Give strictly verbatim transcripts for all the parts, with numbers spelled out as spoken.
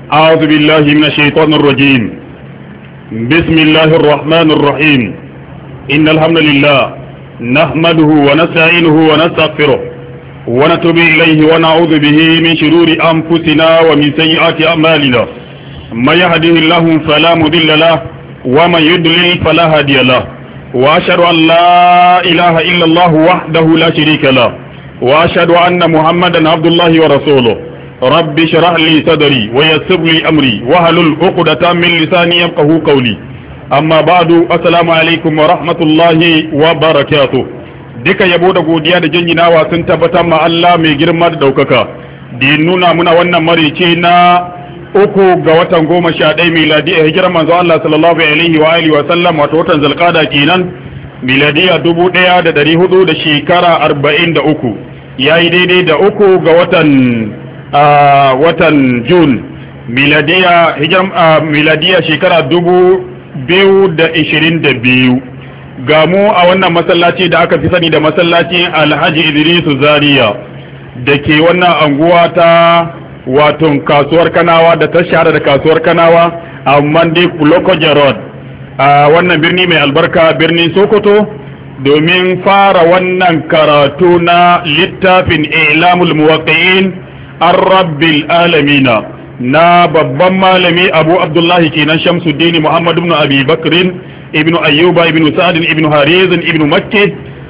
أعوذ بالله من الشيطان الرجيم. بسم الله الرحمن الرحيم. إن الحمد لله نحمده ونستعينه ونستغفره ونتوب إليه ونعوذ به من شرور أنفسنا ومن سيئات أعمالنا. من يهده الله فلا مضل له ومن يضلل فلا هادي له. وأشهد أن لا إله إلا الله وحده لا شريك له. وأشهد أن محمدا عبد الله ورسوله. رب اشرح لي صدري ويسر لي أمري واحلل عقدة من لساني يفقهوا قولي. أما بعد السلام عليكم ورحمة الله وبركاته. duka yabo da godiya da jinjinawa sun tabbatar ma Allah mai girma da daukaka da ya nuna muna wannan marice na uku ga watan goma sha ɗaya miladi a hijirar manzo Allah sallallahu alaihi wa alihi wa sallam wato watan zalqada kenan miladiya dubu ɗaya da ɗari hudu da shekara arba'in da uku yayi daidai da uku ga watan watan Jun miladiya hijirar miladiya shekara dubu biyu da ishirin da biyu. ga mu a wannan masallaci da aka fi sani da masallacin Alhaji Idrisu Zaria da ke wannan anguwa ta wato kasuwar Kanawa da ta shahara da kasuwar Kanawa a Mandi Lokoja Road a wannan birni mai albarka birnin Sokoto domin fara wannan karatu na littafin Ilamul Muwaqqi'in Ar-Rabbil Alamina na babban malami Abu Abdullahi kenan Shamsuddin Muhammad ibn Abi Bakrin ibnu ayyuba ibnu sa'd ibnu hariz ibnu makki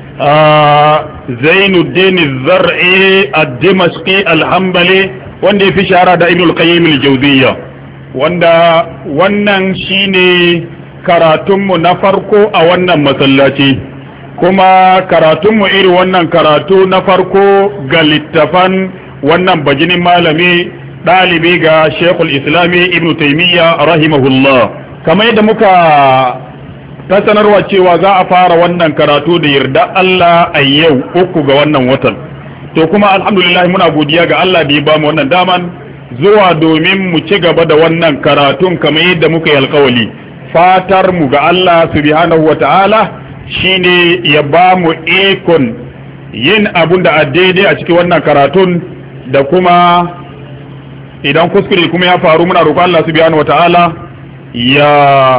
zainuddin az-zar'i ad-dimashqi al-hanbali wanda ya fi shahara da ibnu al-qayyim al-jawziyya wanda wannan shine karatunmu na farko a wannan masallaci kuma karatunmu irin wannan karatu na farko ga littafan wannan bajinin malami dalibi ga Sheikhul Islami Ibn Taymiyyah rahimahullah. Kamar yadda muka ta sanarwa cewa za a fara wannan karatu da yarda Allah a yau uku ga wannan watan, to kuma alhamdulillah muna godiya ga Allah da ya bamu wannan daman zuwa domin mu ci gaba da wannan karatun kamar yadda muka yi alkawali. Fatar mu ga Allah subhanahu wa ta'ala shine ya bamu ikon yin abun da a daidai a cikin wannan karatun, da kuma idan kuskure kuma ya faru muna roƙon Allah subhanahu wa ta'ala ya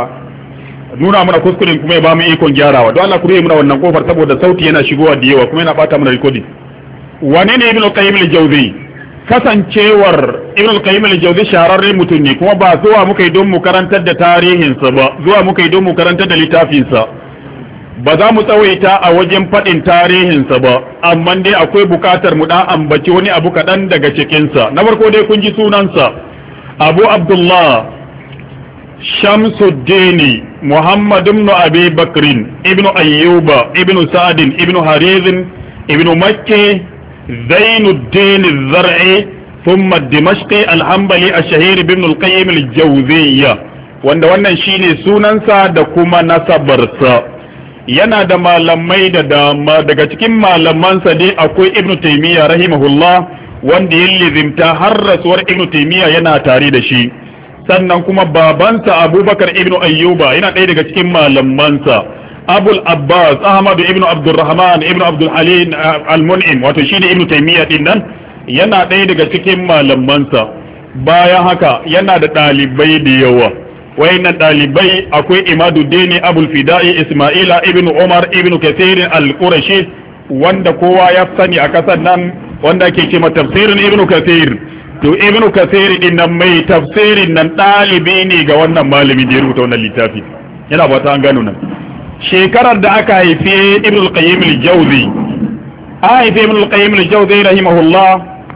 nuna mana kuskuren kuma ya ba mu ikon gyarawa. Don Allah ku yi muna wannan kofar saboda sauti yana shigowa da yawa kuma yana bata mana recording. Wane ne Ibn al-Qayyim al-Jawzi? Kasancewar Ibn al-Qayyim al-Jawzi shahararren mutum ne kuma ba zuwa muka yi don mu karantar da tarihinsa ba, zuwa muka yi don mu karantar da littafinsa. Ba za mu tsawaita a wajen faɗin tarihinsa ba, amma dai akwai bukatar mu dan ambaci wani abu kaɗan daga cikinsa. Na farko dai kun ji sunansa Abu Abdullah Shamsuddin Muhammad ibn Abi Bakrin ibn Ayyuba ibn Sa'd ibn Hariz ibn Makki Zainuddin az-Zar'i thumma Dimashqi al-Hanbali ash-shahir ibn al-Qayyim al-Jawziyya, wanda wannan shine sunansa da kuma nasabarsa. Yana da malamai da dama, daga cikin malamansa dai akwai Ibn Taymiyyah rahimahullah wanda ya lizimta har rasuwar Ibn Taymiyyah yana tare da shi. Sannan kuma babansa Abubakar ibn Ayyuba yana ɗaya daga cikin malamansa. Abul Abbas Ahmad ibn Abdurrahman ibn Abdul Halim al-Mun'im wato shine Ibn Taymiyyah din nan yana ɗaya daga cikin malamansa. Bayan haka yana da ɗalibai da yawa. Wayannan ɗalibai akwai Imaduddin Abul Fida'i Isma'ila ibn Umar ibn Kathir al-Qurashi wanda kowa ya sani a kasan nan wanda ake cewa tafsirin Ibn Kathir. To Ibn Kathir din nan mai tafsirin nan ɗalibi ne ga wannan malami da ya rubuta wannan littafi. Yana ba ta an gano nan. Shekarar da aka haife Ibn al-Qayyim al-Jawzi, a haife Ibn al-Qayyim al-Jawzi rahimahullah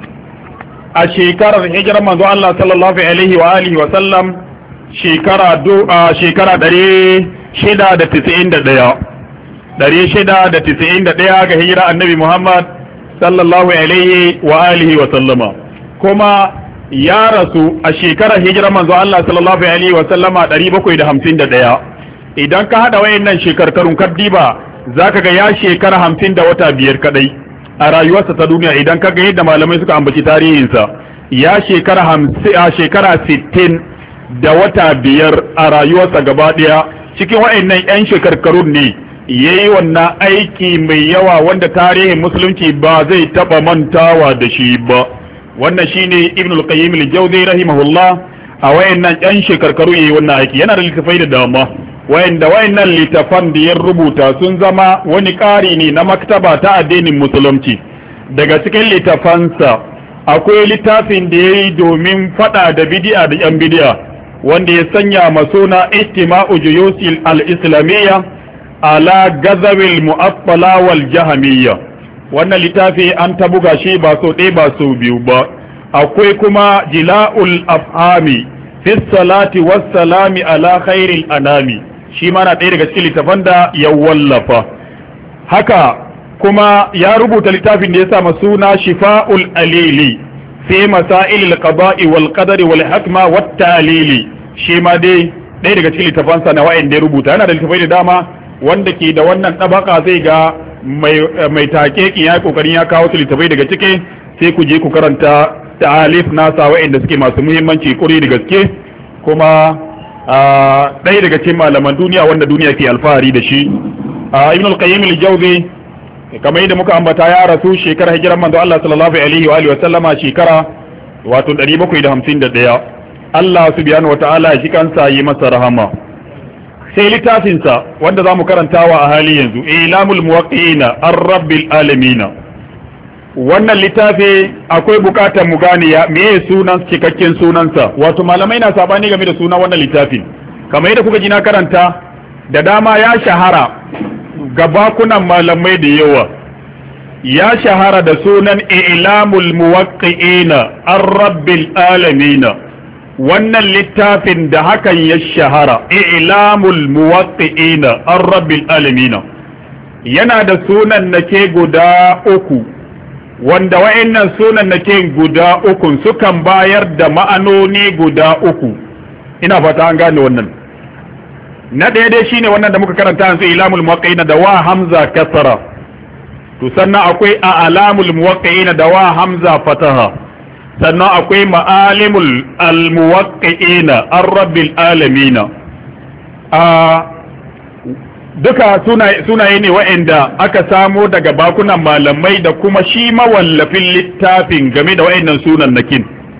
a shekarar hijirar manzo Allah sallallahu alaihi wa alihi wa sallam shekara do a shekara ɗari shida da tisa'in da ɗaya. ɗari shida da tisa'in da ɗaya ga hijira Annabi Muhammad sallallahu alaihi wa alihi wa sallama. Kuma ya rasu a shekarar hijirar manzo Allah sallallahu alaihi wa sallama ɗari bakwai da hamsin da ɗaya. Idan ka hada wayannan shekarkarun kaddiba zaka ga ya shekara hamsin da wata biyar kadai a rayuwarsa ta duniya. Idan ka ga yadda malamai suka ambaci tarihinsa, ya shekara hamsin a shekara sittin da wata biyar a rayuwarsa gaba daya. Cikin wayannan yan shekarkarun ne yayi wannan aiki mai yawa wanda tarihin musulunci ba zai taba mantawa da shi ba. Wannan shine Ibn al-Qayyim al-Jawzi rahimahullah a wayannan yan shekarkaru yayi wannan aiki. Yana da littafai da dama wayanda wayannan littafan da ya rubuta sun zama wani ƙari ne na maktaba ta addinin musulunci. Daga cikin littafansa akwai littafin da yayi domin fada da bid'a da yan bid'a wanda ya sanya masuna Ijtima'u Juyusil al-Islamiyya ala Gazawil Mu'attala wal Jahmiyya. Wannan littafi an ta buga shi ba so ɗaya ba so biyu ba. Akwai kuma Jila'ul Afhami fi salati was salami ala khairil anami, shi ma na ɗaya daga cikin littafan da ya wallafa. Haka kuma ya rubuta littafin da ya sa suna Shifa'ul Alili fi masailil qada'i wal qadari wal hikma wat ta'lili, shi ma dai ɗaya daga cikin littafansa na wa'in da ya rubuta. Yana da littafai da dama wanda ke da wannan tabaka zai ga mai mai taƙeƙi ya kokarin ya kawo su littafai daga ciki, sai ku je ku karanta ta'alif nasa wa'inda suke masu muhimmanci kuri da gaske, kuma ɗaya daga cikin malaman duniya wanda duniya ke alfahari da shi. Ibn al-Qayyim al-Jawzi kamar yadda muka ambata ya rasu shekara hijiran manzo Allah sallallahu alaihi wa alihi wa sallama shekara wato ɗari bakwai da hamsin da ɗaya. Allah subhanahu wa ta'ala ya shi kansa yi masa rahama. Sai littafinsa wanda zamu karantawa a hali yanzu, Ilamul Muwaqqi'ina ar-Rabbil Alamin. Wannan littafi akwai bukatar mu gane ya meye sunan cikakken sunansa, wato malamai na sabani game da sunan wannan littafin. Kamar yadda kuka ji na karanta, da dama ya shahara ga bakunan malamai da yawa, ya shahara da sunan Ilamul Muwaqqi'ina ar-Rabbil Alamin. Wannan littafin da hakan ya shahara, Ilamul Muwaqqi'ina ar-Rabbil Alamin, yana da sunan nake guda uku, wanda wa'annan sunan nake guda uku sukan bayar da ma'anoni guda uku. Ina fata an gane wannan. Na ɗaya dai shine wannan da muka karanta yanzu, Ilamul Muwaqqi'ina da wa hamza kasara, to sannan akwai A'lamul Muwaqqi'ina da wa hamza fataha, sannan akwai Ma'alimul Al-Muwaqqi'ina ar-Rabbil Alamin. a duka sunaye ne wa'anda aka samo daga bakunan malamai da kuma shi mawallafin littafin game da wa'annan sunan nakin.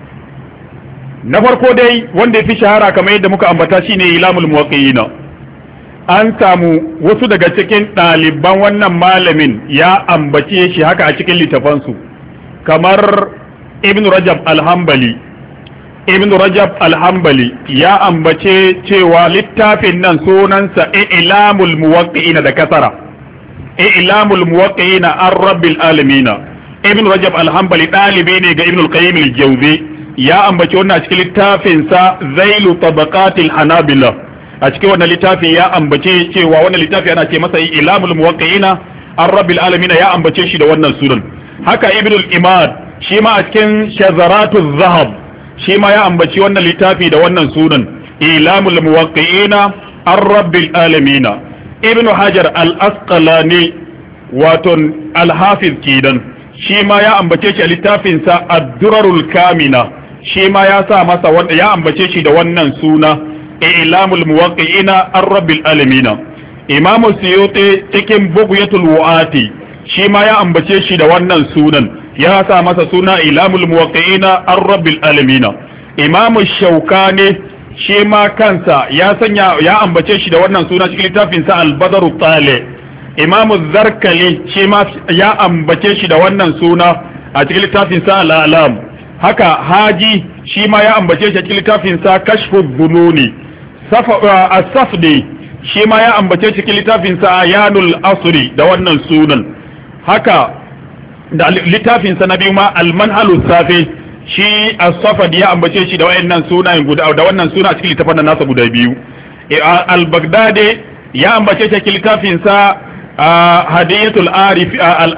Na farko dai wanda ya fi shahara kamar yadda muka ambata shine Ilamul Muwaqqi'ina. An samu wasu daga cikin ɗaliban wannan malamin ya ambace shi haka a cikin littafansu, kamar Ibn Rajab al-Hanbali. Ibn Rajab al-Hanbali ya ambace cewa littafin nan sunansa Ilamul Muwaqqi'ina da kasara, Ilamul Muwaqqi'ina ar-Rabbil Alamin. Ibn Rajab al-Hanbali ɗalibi ne ga Ibn al-Qayyim al-Jawzi, ya ambace wannan a cikin littafinsa Zailu Tabaqatil Hanabila. A cikin wannan littafi ya ambace cewa wannan littafi ana ce masa Ilamul Muwaqqi'ina ar-Rabbil Alamin, ya ambace shi da wannan sunan. Haka Ibn al-Imad shi ma a cikin Shazaratuz Zahab shi ma ya ambaci wannan littafi da wannan sunan, Ilamul Muwaqqi'ina ar-Rabbil Alamin. Ibn Hajar al-Asqalani wato al-Hafiz kidan shi ma ya ambace shi a littafinsa Ad-Durarul Kamina, shi ma ya sa masa wanda ya ambace shi da wannan suna, Ilamul Muwaqqi'ina ar-Rabbil Alamin. Imam Suyuti cikin Bughyatul Wu'ati shi ma ya ambace shi da wannan sunan, ya sa masa suna Ilamul Muwaqqi'ina ar-Rabbil Alamin. Imam Shawkani shi ma kansa ya sanya ya ambace shi da wannan suna cikin littafinsa Al-Badru Talih. Imam Zarkali shi ma ya ambace shi da wannan suna a cikin littafinsa Al-Alam. Haka Haji shi ma ya ambace shi a cikin littafinsa Kashfu Dhununi. As-Safdi shi ma ya ambace shi cikin littafinsa Ayanul Asri da wannan sunan. Haka da littafinsa na biyu ma Al-Manhalu Safi, shi As-Safdi ya ambace shi da wayannan sunayen guda da wannan suna cikin littafin nasa guda biyu. Al-Baghdadi ya ambace shi cikin littafinsa Hadiyatul Arif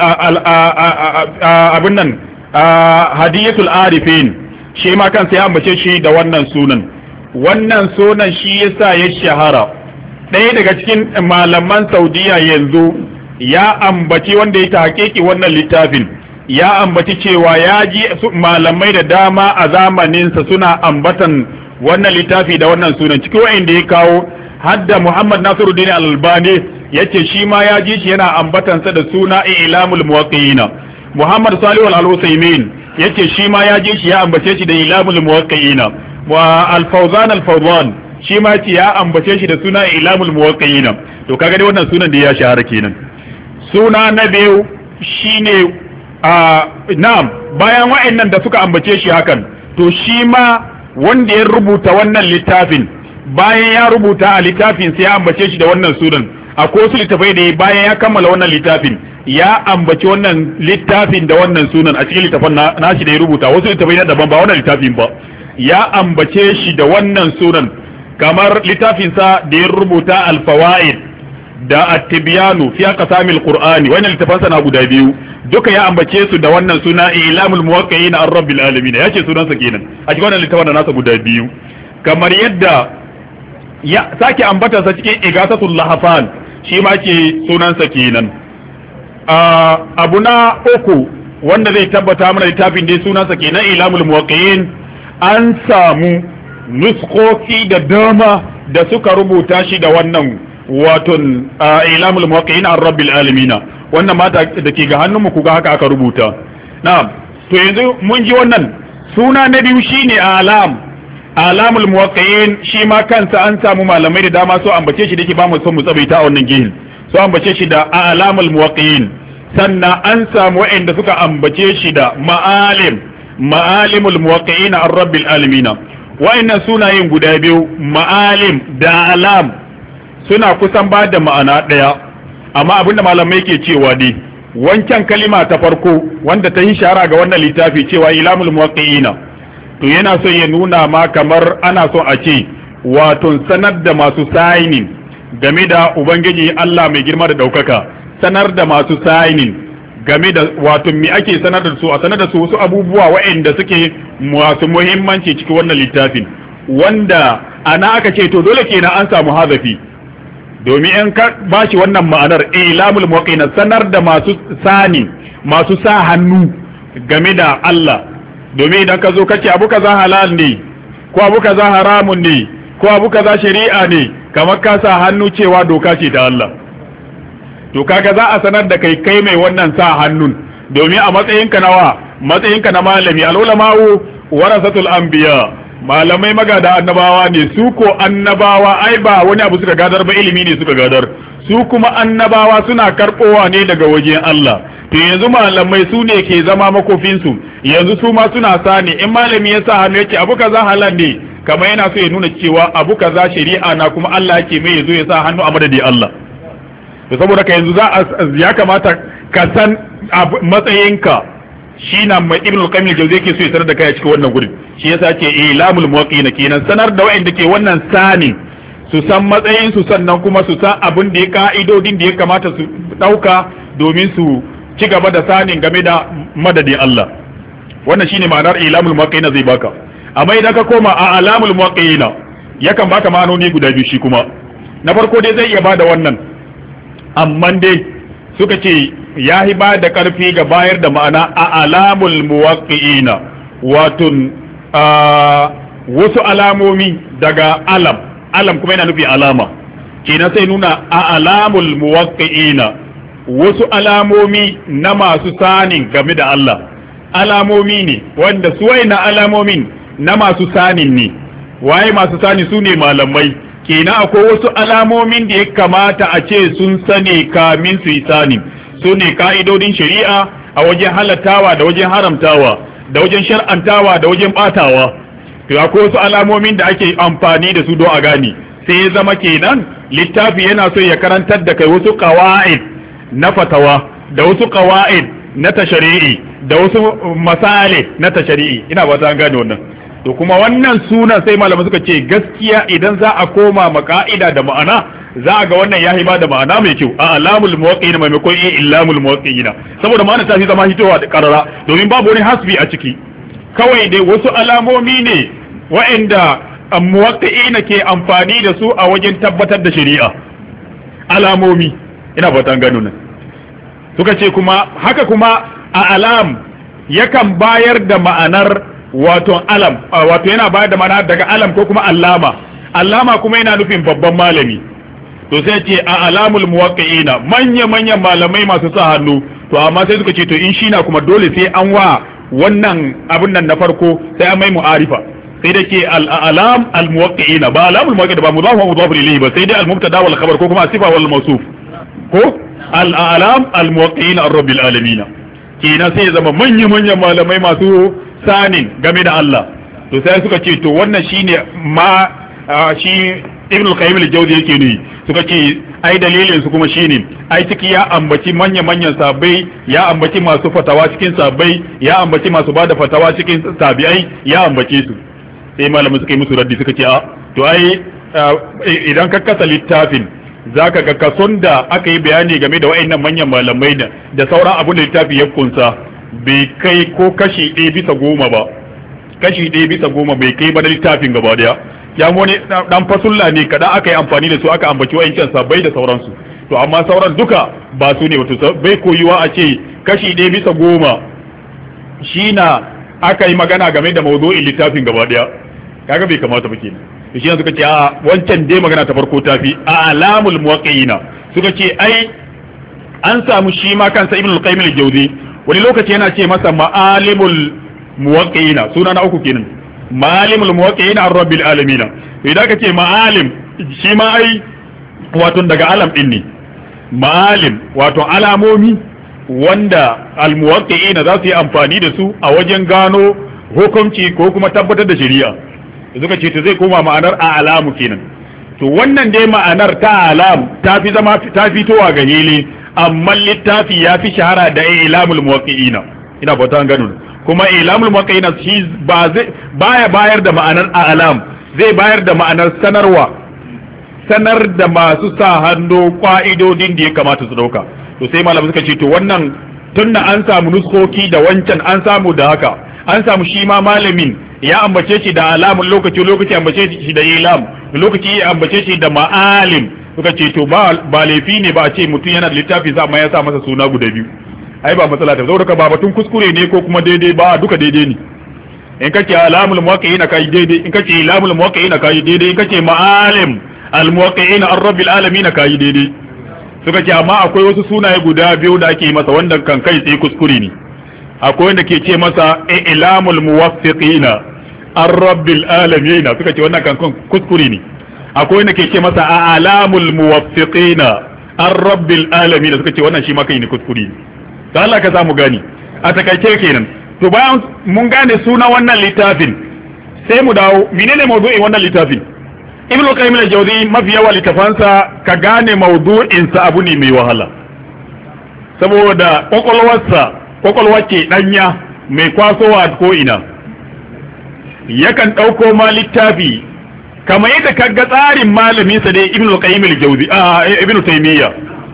abin nan Hadiyatul Arifin, shi ma kansa ya ambace shi da wannan sunan. Wannan sunan shi yasa ya shahara. Ɗaya daga cikin malaman Saudiya yanzu ya ambaci wanda ya tahqiqi wannan littafin, ya ambaci cewa ya ji malamai da dama a zamaninsa suna ambatan wannan littafi da wannan sunan. Cikin wa'inda ya kawo hadda Muhammad Nasiruddin Al-Albani yace shi ma ya ji shi yana ambatansa da suna Ilamul Muwaqqi'ina. Muhammad Salih Al-Usaymin yace shi ma ya ji shi ya ambace shi da Ilamul Muwaqqi'ina. wa al-Fawzan al-Fawzan shi ma ce ya ambace shi da suna Ilamul Muwaqqi'in to kaga dai wannan sunan da ya shahara kenan. Suna na biyu shine a na'am bayan wa'annan da suka ambace shi hakan to shi ma wanda ya rubuta wannan littafin bayan ya rubuta a littafin sai ya ambace shi da wannan sunan. Akwai wasu littafai da bayan ya kammala wannan littafin ya ambaci wannan littafin da wannan sunan a cikin littafin nashi da ya rubuta. Wasu littafai na daban ba wannan littafin ba ya ambace shi da wannan sunan, kamar littafinsa da ya rubuta al-fawaid da at-tibyanu fi aqsamil qur'ani. Wannan littafansa na guda biyu duka ya ambace su da wannan suna Ilamul Muwaqqi'in ar-rabbil alamin, yace sunansa kenan a cikin wannan littafin da nasa guda biyu. Kamar yadda ya sake ambata sa cikin Igasatul Lahafan shi ma ke sunansa kenan. Abu na uku wanda zai tabbata mana littafin dai sunansa kenan Ilamul Muwaqqi'in. An samu nuskoki da dama da suka rubuta shi da wannan waton Ilamul Muwaqqi'in ar-rabbil alamin. Wannan mata da ke ga hannunmu ku ga haka aka rubuta. Na'am, to yanzu mun ji wannan suna na biyu shine alam alamul muwaqqi'in. Shi ma kansa an samu malamai da dama so ambace shi dake ba mu son mu tsabaita a wannan gihin, so ambace shi da alamul muwaqqi'in. Sannan an samu wa'anda suka ambace shi da ma'alim ma'alimul muwaqqi'in ar-rabbil alamin. Wa'annan sunayen guda biyu ma'alim da alam suna kusan ba da ma'ana daya, amma abinda malamai ke cewa dai wancan kalima ta farko wanda ta yi shahara ga wannan littafi cewa ilamul muwaqqi'ina to yana son ya nuna ma kamar ana son a ce wato sanar da masu signing game da ubangiji Allah mai girma da daukaka, sanar da masu signing game da wato me ake sanar da su, a sanar da su wasu abubuwa waɗanda suke masu muhimmanci cikin wannan littafin, wanda ana aka ce to dole kenan an samu hazafi domin in ka bashi wannan ma'anar ilamul muwaqqi'ina sanar da masu sani masu sa hannu game da Allah. Domin idan ka zo kace abu kaza halal ne ko abu kaza haramun ne ko abu kaza shari'a ne kamar ka sa hannu cewa doka ce ta Allah, to kaga za a sanar da kai kai mai wannan sa hannun, domin a matsayinka nawa matsayinka na malami. Al-ulama'u warasatul anbiya, malamai magada annabawa ne. Su ko annabawa ai ba wani abu suka gadar ba, ilimi ne suka gadar. Su kuma annabawa suna karbowa ne daga wajen Allah. To yanzu malamai su ne ke zama makofinsu, yanzu su ma suna sani in malami ya sa hannu yake abu kaza halal ne kamar yana so ya nuna cewa abu kaza shari'a na kuma Allah yake mai yazo ya sa hannu a madadin Allah. To saboda ka yanzu za ya kamata ka san matsayinka. Shi na mai Ibn al-Qayyim al-Jawziyya yake so ya sanar da kai a cikin wannan gurin, shi yasa ce ilamul muwaqqi'in kenan sanar da wa'anda ke wannan sani su san matsayin su, sannan kuma su san abin da ya ka'idodin da ya kamata su dauka domin su ci gaba da sanin game da madadin Allah. Wannan shine ma'anar ilamul muwaqqi'in zai baka. Amma idan ka koma a alamul muwaqqi'in yakan baka ma'anoni guda biyu shi kuma. Na farko dai zai iya bada wannan, amma dai suka ce ya hi ba da karfi ga bayar da ma'ana a alamul muwaqqi'in, wato wasu alamomi daga alam. Alam kuma yana nufi alama, kenan sai nuna a alamul muwaqqi'in wasu alamomi na masu sanin game da Allah. Alamomi ne wanda su na alamomin na masu sanin ne. Waye masu sani? Su ne malamai. Kenan akwai wasu alamomin da ya kamata a ce sun sani kamin su yi sani. Su ne ka'idodin shari'a a wajen halattawa da wajen haramtawa, da wajen shar'antawa da wajen batawa. To akwai wasu alamomin da ake amfani da su don a gane. Sai ya zama kenan littafi yana so ya karantar da kai wasu qawaid na fatawa, da wasu qawaid na tashri'i, da wasu masale na tashri'i. Ina ba ta gane wannan. To kuma wannan sunan sai malamai suka ce gaskiya idan za a koma ma ka'ida da ma'ana za a ga wannan ya ba da ma'ana mai kyau a alamul muwaqqi'in maimakon ilamul muwaqqi'in, saboda ma'ana ta fi zama hitowa da karara domin babu wani hasbi a ciki. Kawai dai wasu alamomi ne wa'anda muwaqqi'in ke amfani da su a wajen tabbatar da shari'a. Alamomi, ina fata gano nan. Suka ce kuma haka kuma a alam yakan bayar da ma'anar wato alam, wato yana bayar da ma'ana daga alam ko kuma allama. Allama kuma yana nufin babban malami. To sai ce a alamul muwaqqi'ina manya manyan malamai masu sa hannu. To amma sai suka ce to in shi na kuma dole sai an wa wannan abin nan na farko sai an mai mu'arifa, sai da ke al-alam al-muwaqqi'ina ba alamul muwaqqi'ina ba mudaf wa mudaf ilayhi ba sai dai al-mubtada wal khabar ko kuma sifa wal mawsuf ko al-alam al-muwaqqi'ina ar-rabbil alamin kenan sai zama manyan manyan malamai masu sanin game da Allah to sai suka ce to wannan shine ma shi Ibn al-Qayyim al-Jawzi yake ne suka ce ai dalilin su kuma shine ai ciki ya ambaci manyan manyan sahabbai ya ambaci masu fatawa cikin sahabbai ya ambaci masu bada fatawa cikin tabi'ai ya ambace su sai malamai suka yi musu raddi suka ce a to ai idan ka kasa littafin zaka ga kason da aka yi bayani game da wayannan manyan malamai da da sauran abun da littafi ya kunsa bai kai ko kashi ɗaya bisa goma ba kashi ɗaya bisa goma bai kai ba da littafin gaba daya ya wani dan fasulla ne kada aka yi amfani da su aka ambaci wayancan sabbai da sauransu to amma sauran duka ba su ne wato bai koyuwa a ce kashi ɗaya bisa goma shi na aka yi magana game da mawdu'in littafin gaba daya kaga bai kamata ba kenan to shi suka ce a wancan dai magana ta farko tafi a alamul muwaqqi'ina suka ce ai an samu shi ma kansa Ibn al-Qayyim al-Jawzi wani lokaci yana ce masa ma'alimul muwaqqi'ina suna na uku kenan ma'alimul muwaqqi'ina ar-rabbil alamin idan ka ce ma'alim shi ma ai wato daga alam din ne ma'alim wato alamomi wanda al-muwaqqi'ina za su yi amfani da su a wajen gano hukunci ko kuma tabbatar da shari'a suka ce to zai koma ma'anar a'lamu kenan to wannan dai ma'anar ta alam ta fi zama ta fitowa ga hili amma littafi ya fi shahara da ilamul muwaqqi'ina ina fata an gano kuma ilamul muwaqqi'ina shi ba zai baya bayar da ma'anar a'lam zai bayar da ma'anar sanarwa sanar da masu sa hannu ƙa'idodin da ya kamata su dauka to sai malamai suka ce to wannan tunda an samu nuskoki da wancan an samu da haka an samu shi ma malamin ya ambace shi da alamun lokaci lokaci ambace shi da ilam lokaci ya ambace shi da ma'alim suka ce to ba ba laifi ne ba a ce mutum yana da littafi sa amma ya sa masa suna guda biyu ai ba matsala ta saboda ba batun kuskure ne ko kuma daidai ba duka daidai ne in kace alamul muwaqqi'ina kai daidai in kace ilamul muwaqqi'ina kai daidai in kace ma'alim al muwaqqi'ina ar-rabbil alamin kai daidai suka ce amma akwai wasu sunaye guda biyu da ake masa wanda kan kai sai kuskure ne akwai wanda ke ce masa ilamul muwaffiqina ar-rabbil alamin suka ce wannan kan kuskure ne akwai wanda ke ce masa alamul muwaffiqina ar-rabbil alamin suka ce wannan shi ma kai ne kuskure ne to Allah ka samu gani a takaice kenan to bayan mun gane suna wannan littafin sai mu dawo menene mawdu'in wannan littafin Ibn Qayyim al-Jawzi mafi yawa littafansa ka gane mawdu'in sa abu ne mai wahala saboda kokolwarsa kwakwalwa ce ɗanya mai kwasowa ko ina yakan ɗauko ma littafi kamar yadda ka ga tsarin malamin sa dai Ibn Qayyim al-Jawzi a Ibn Taymiyyah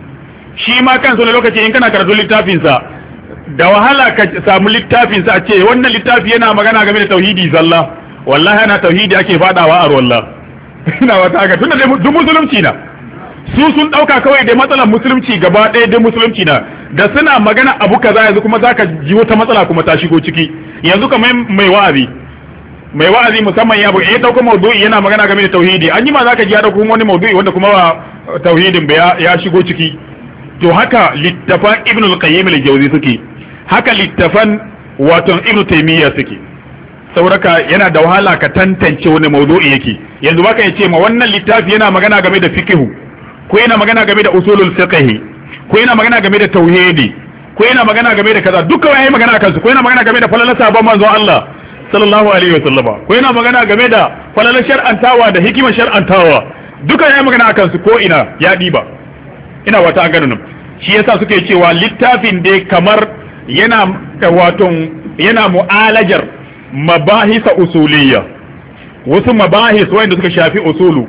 shi ma kansa ne lokaci in kana karatu littafin sa da wahala ka samu littafin sa a ce wannan littafi yana magana game da tauhidi zalla wallahi ana tauhidi ake fadawa a wallah ina wata ga tunda duk musulunci na su sun dauka kawai dai matsalar musulunci gaba ɗaya dai musulunci na da suna magana abu kaza yanzu kuma zaka ji wata matsala kuma ta shigo ciki yanzu kamar mai wa'azi mai wa'azi musamman ya ya dauko maudu'i yana magana game da tauhidi an yi ma zaka ji ya dauko wani maudu'i wanda kuma tauhidin ba ya shigo ciki to haka littafan Ibn al-Qayyim al-Jawzi suke haka littafan wato Ibn Taymiyyah suke sauraka yana da wahala ka tantance wani maudu'i yake yanzu baka yace ma wannan littafi yana magana game da fiqh ko yana magana game da usulul fiqh ko yana magana game da tauhidi ko yana magana game da kaza duka yayi magana kansu ko yana magana game da falalar sabon manzon Allah sallallahu alaihi wasallama ko yana magana game da falalar shar'antawa da hikimar shar'antawa duka yayi magana kansu ko ina ya diba ina wata an ganin shi yasa suke cewa littafin dai kamar yana wato yana mu'alajar mabahisa usuliyya wasu mabahis wanda suka shafi usulu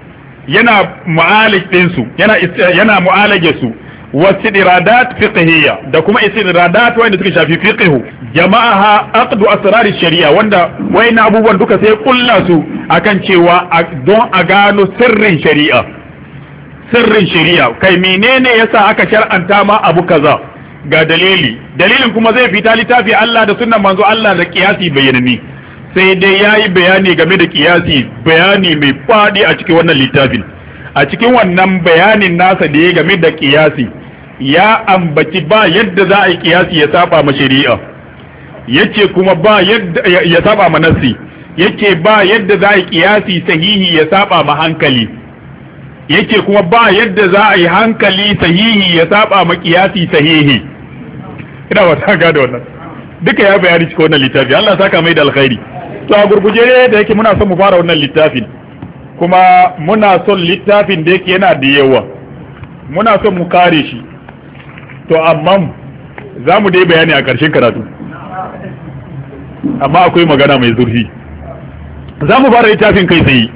yana mu'alij din su yana yana mu'alaje su واستدرادات فقهية da kuma istiradat wanda suka shafi fiqh jama'aha aqdu asrar shari'a wanda wayannan abubuwan duka sai kulla su akan cewa don a gano sirrin shari'a sirrin shari'a kai menene yasa aka shar'anta ma abu kaza ga dalili dalilin kuma zai fita littafi Allah da sunnan manzo Allah da kiyasi bayanani sai dai yayi bayani game da kiyasi bayani mai fadi a cikin wannan littafin a cikin wannan bayanin nasa da ya game da kiyasi ya ambaci ba yadda za a yi kiyasi ya saba ma shari'a yace kuma ba yadda ya saba ma nasi yake ba yadda za a yi kiyasi sahihi ya saba ma hankali, yake kuma ba yadda za a yi hankali sahihi ya saba ma kiyasi sahihi. Ina wata ga da wannan duka ya bayani cikin wannan littafi. Allah saka mai da alkhairi. To a gurguje da yake muna son mu fara wannan littafin, kuma muna son littafin da yake yana da yawa, muna son mu kare shi, to amma za mu dai bayani a ƙarshen karatu, amma akwai magana mai zurfi. Za mu fara littafin kai tsaye.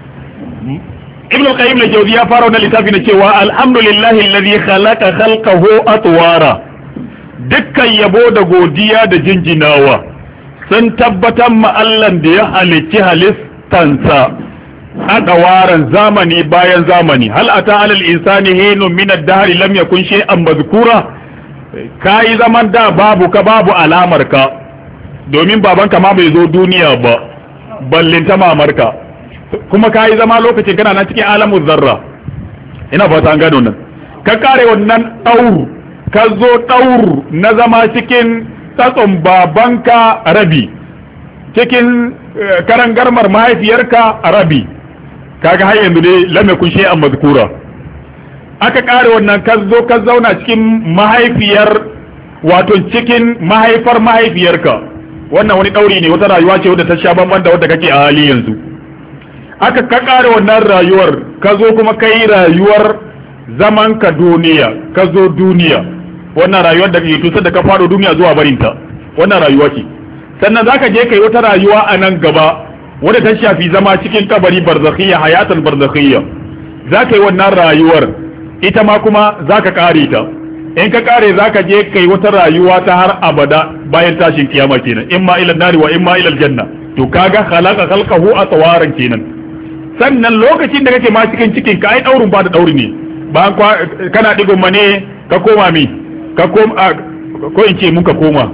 Ibn al-Qayyim al-Jawziyya ya fara wannan littafi na cewa alhamdulillahi alladhi khalaqa khalqahu atwara, dukkan yabo da godiya da jinjinawa sun tabbatar ma Allah da ya halicci halittansa a dawaran zamani bayan zamani. Hal ata alal insani hinun min ad-dahr lam yakun shay'an madhkura, kai zaman da babu ka babu alamar ka, domin babanka ma bai zo duniya ba ballinta mamarka, kuma kai zama lokacin kana nan cikin alamu zarra. Ina fata an gano nan. Ka kare wannan daur, ka zo daur na zama cikin tsatson babanka rabi, cikin karangarmar mahaifiyarka rabi, kaga har yanzu dai lam yakun shay'an mazkura. Aka kare wannan ka zo ka zauna cikin mahaifiyar, wato cikin mahaifar mahaifiyarka, wannan wani dauri ne, wata rayuwa ce wadda ta sha bamban da wadda kake a hali yanzu. Aka ka kare wannan rayuwar ka zo kuma kai rayuwar zaman ka duniya, ka zo duniya, wannan rayuwar da kake tusa da ka faro duniya zuwa barinta, wannan rayuwa ce. Sannan zaka je kai wata rayuwa a nan gaba wadda ta shafi zama cikin kabari, barzakhiyya, hayatan barzakhiyya. Zaka yi wannan rayuwar ita ma kuma zaka kare ta. In ka kare zaka je kai wata rayuwa ta har abada bayan tashin kiyama kenan, imma ila nari wa imma ila aljanna. To kaga khalaqa khalqahu atwaran kenan. Sannan lokacin da kake ma cikin cikin ka ai daurin ba da dauri ne, bayan kana digon mane ka koma mi ka koma, ko in ce muka koma,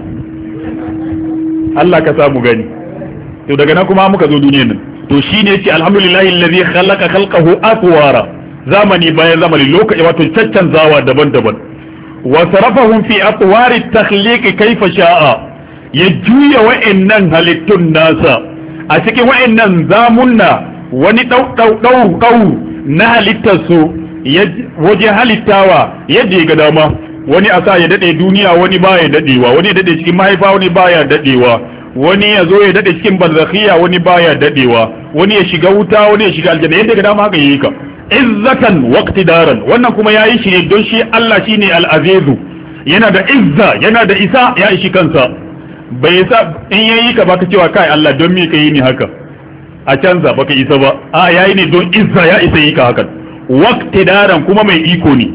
Allah ka samu gani. To daga nan kuma muka zo duniyar nan. To shine yace alhamdulillahi allazi khalaqa khalqahu atwara, zamani bayan zamani, lokaci wato caccanzawa daban-daban. Wa sarafahum fi atwari at-takhliq kayfa sha'a, ya juya wa'annan halittun nasa a cikin wa'annan zamunna, wani dau dau dau dau na halittarsu waje halittawa yadda ya ga dama. Wani a sa ya dade duniya, wani baya dadewa, wani ya dade cikin mahaifa, wani baya dadewa, wani ya zo ya dade cikin barzakhiya, wani baya dadewa, wani ya shiga wuta, wani ya shiga aljanna, yadda ga dama haka yayi ka, izzatan wa iqtidaran. Wannan kuma yayi shi ne don shi Allah shine al-azizu, yana da izza, yana da isa, ya ishi kansa. Bai sa in yayi ka baka cewa kai Allah don me kai ni haka, a canza baka isa ba. A yayi ne don izza, ya isa yi ka haka. Wa iqtidaran kuma mai iko ne.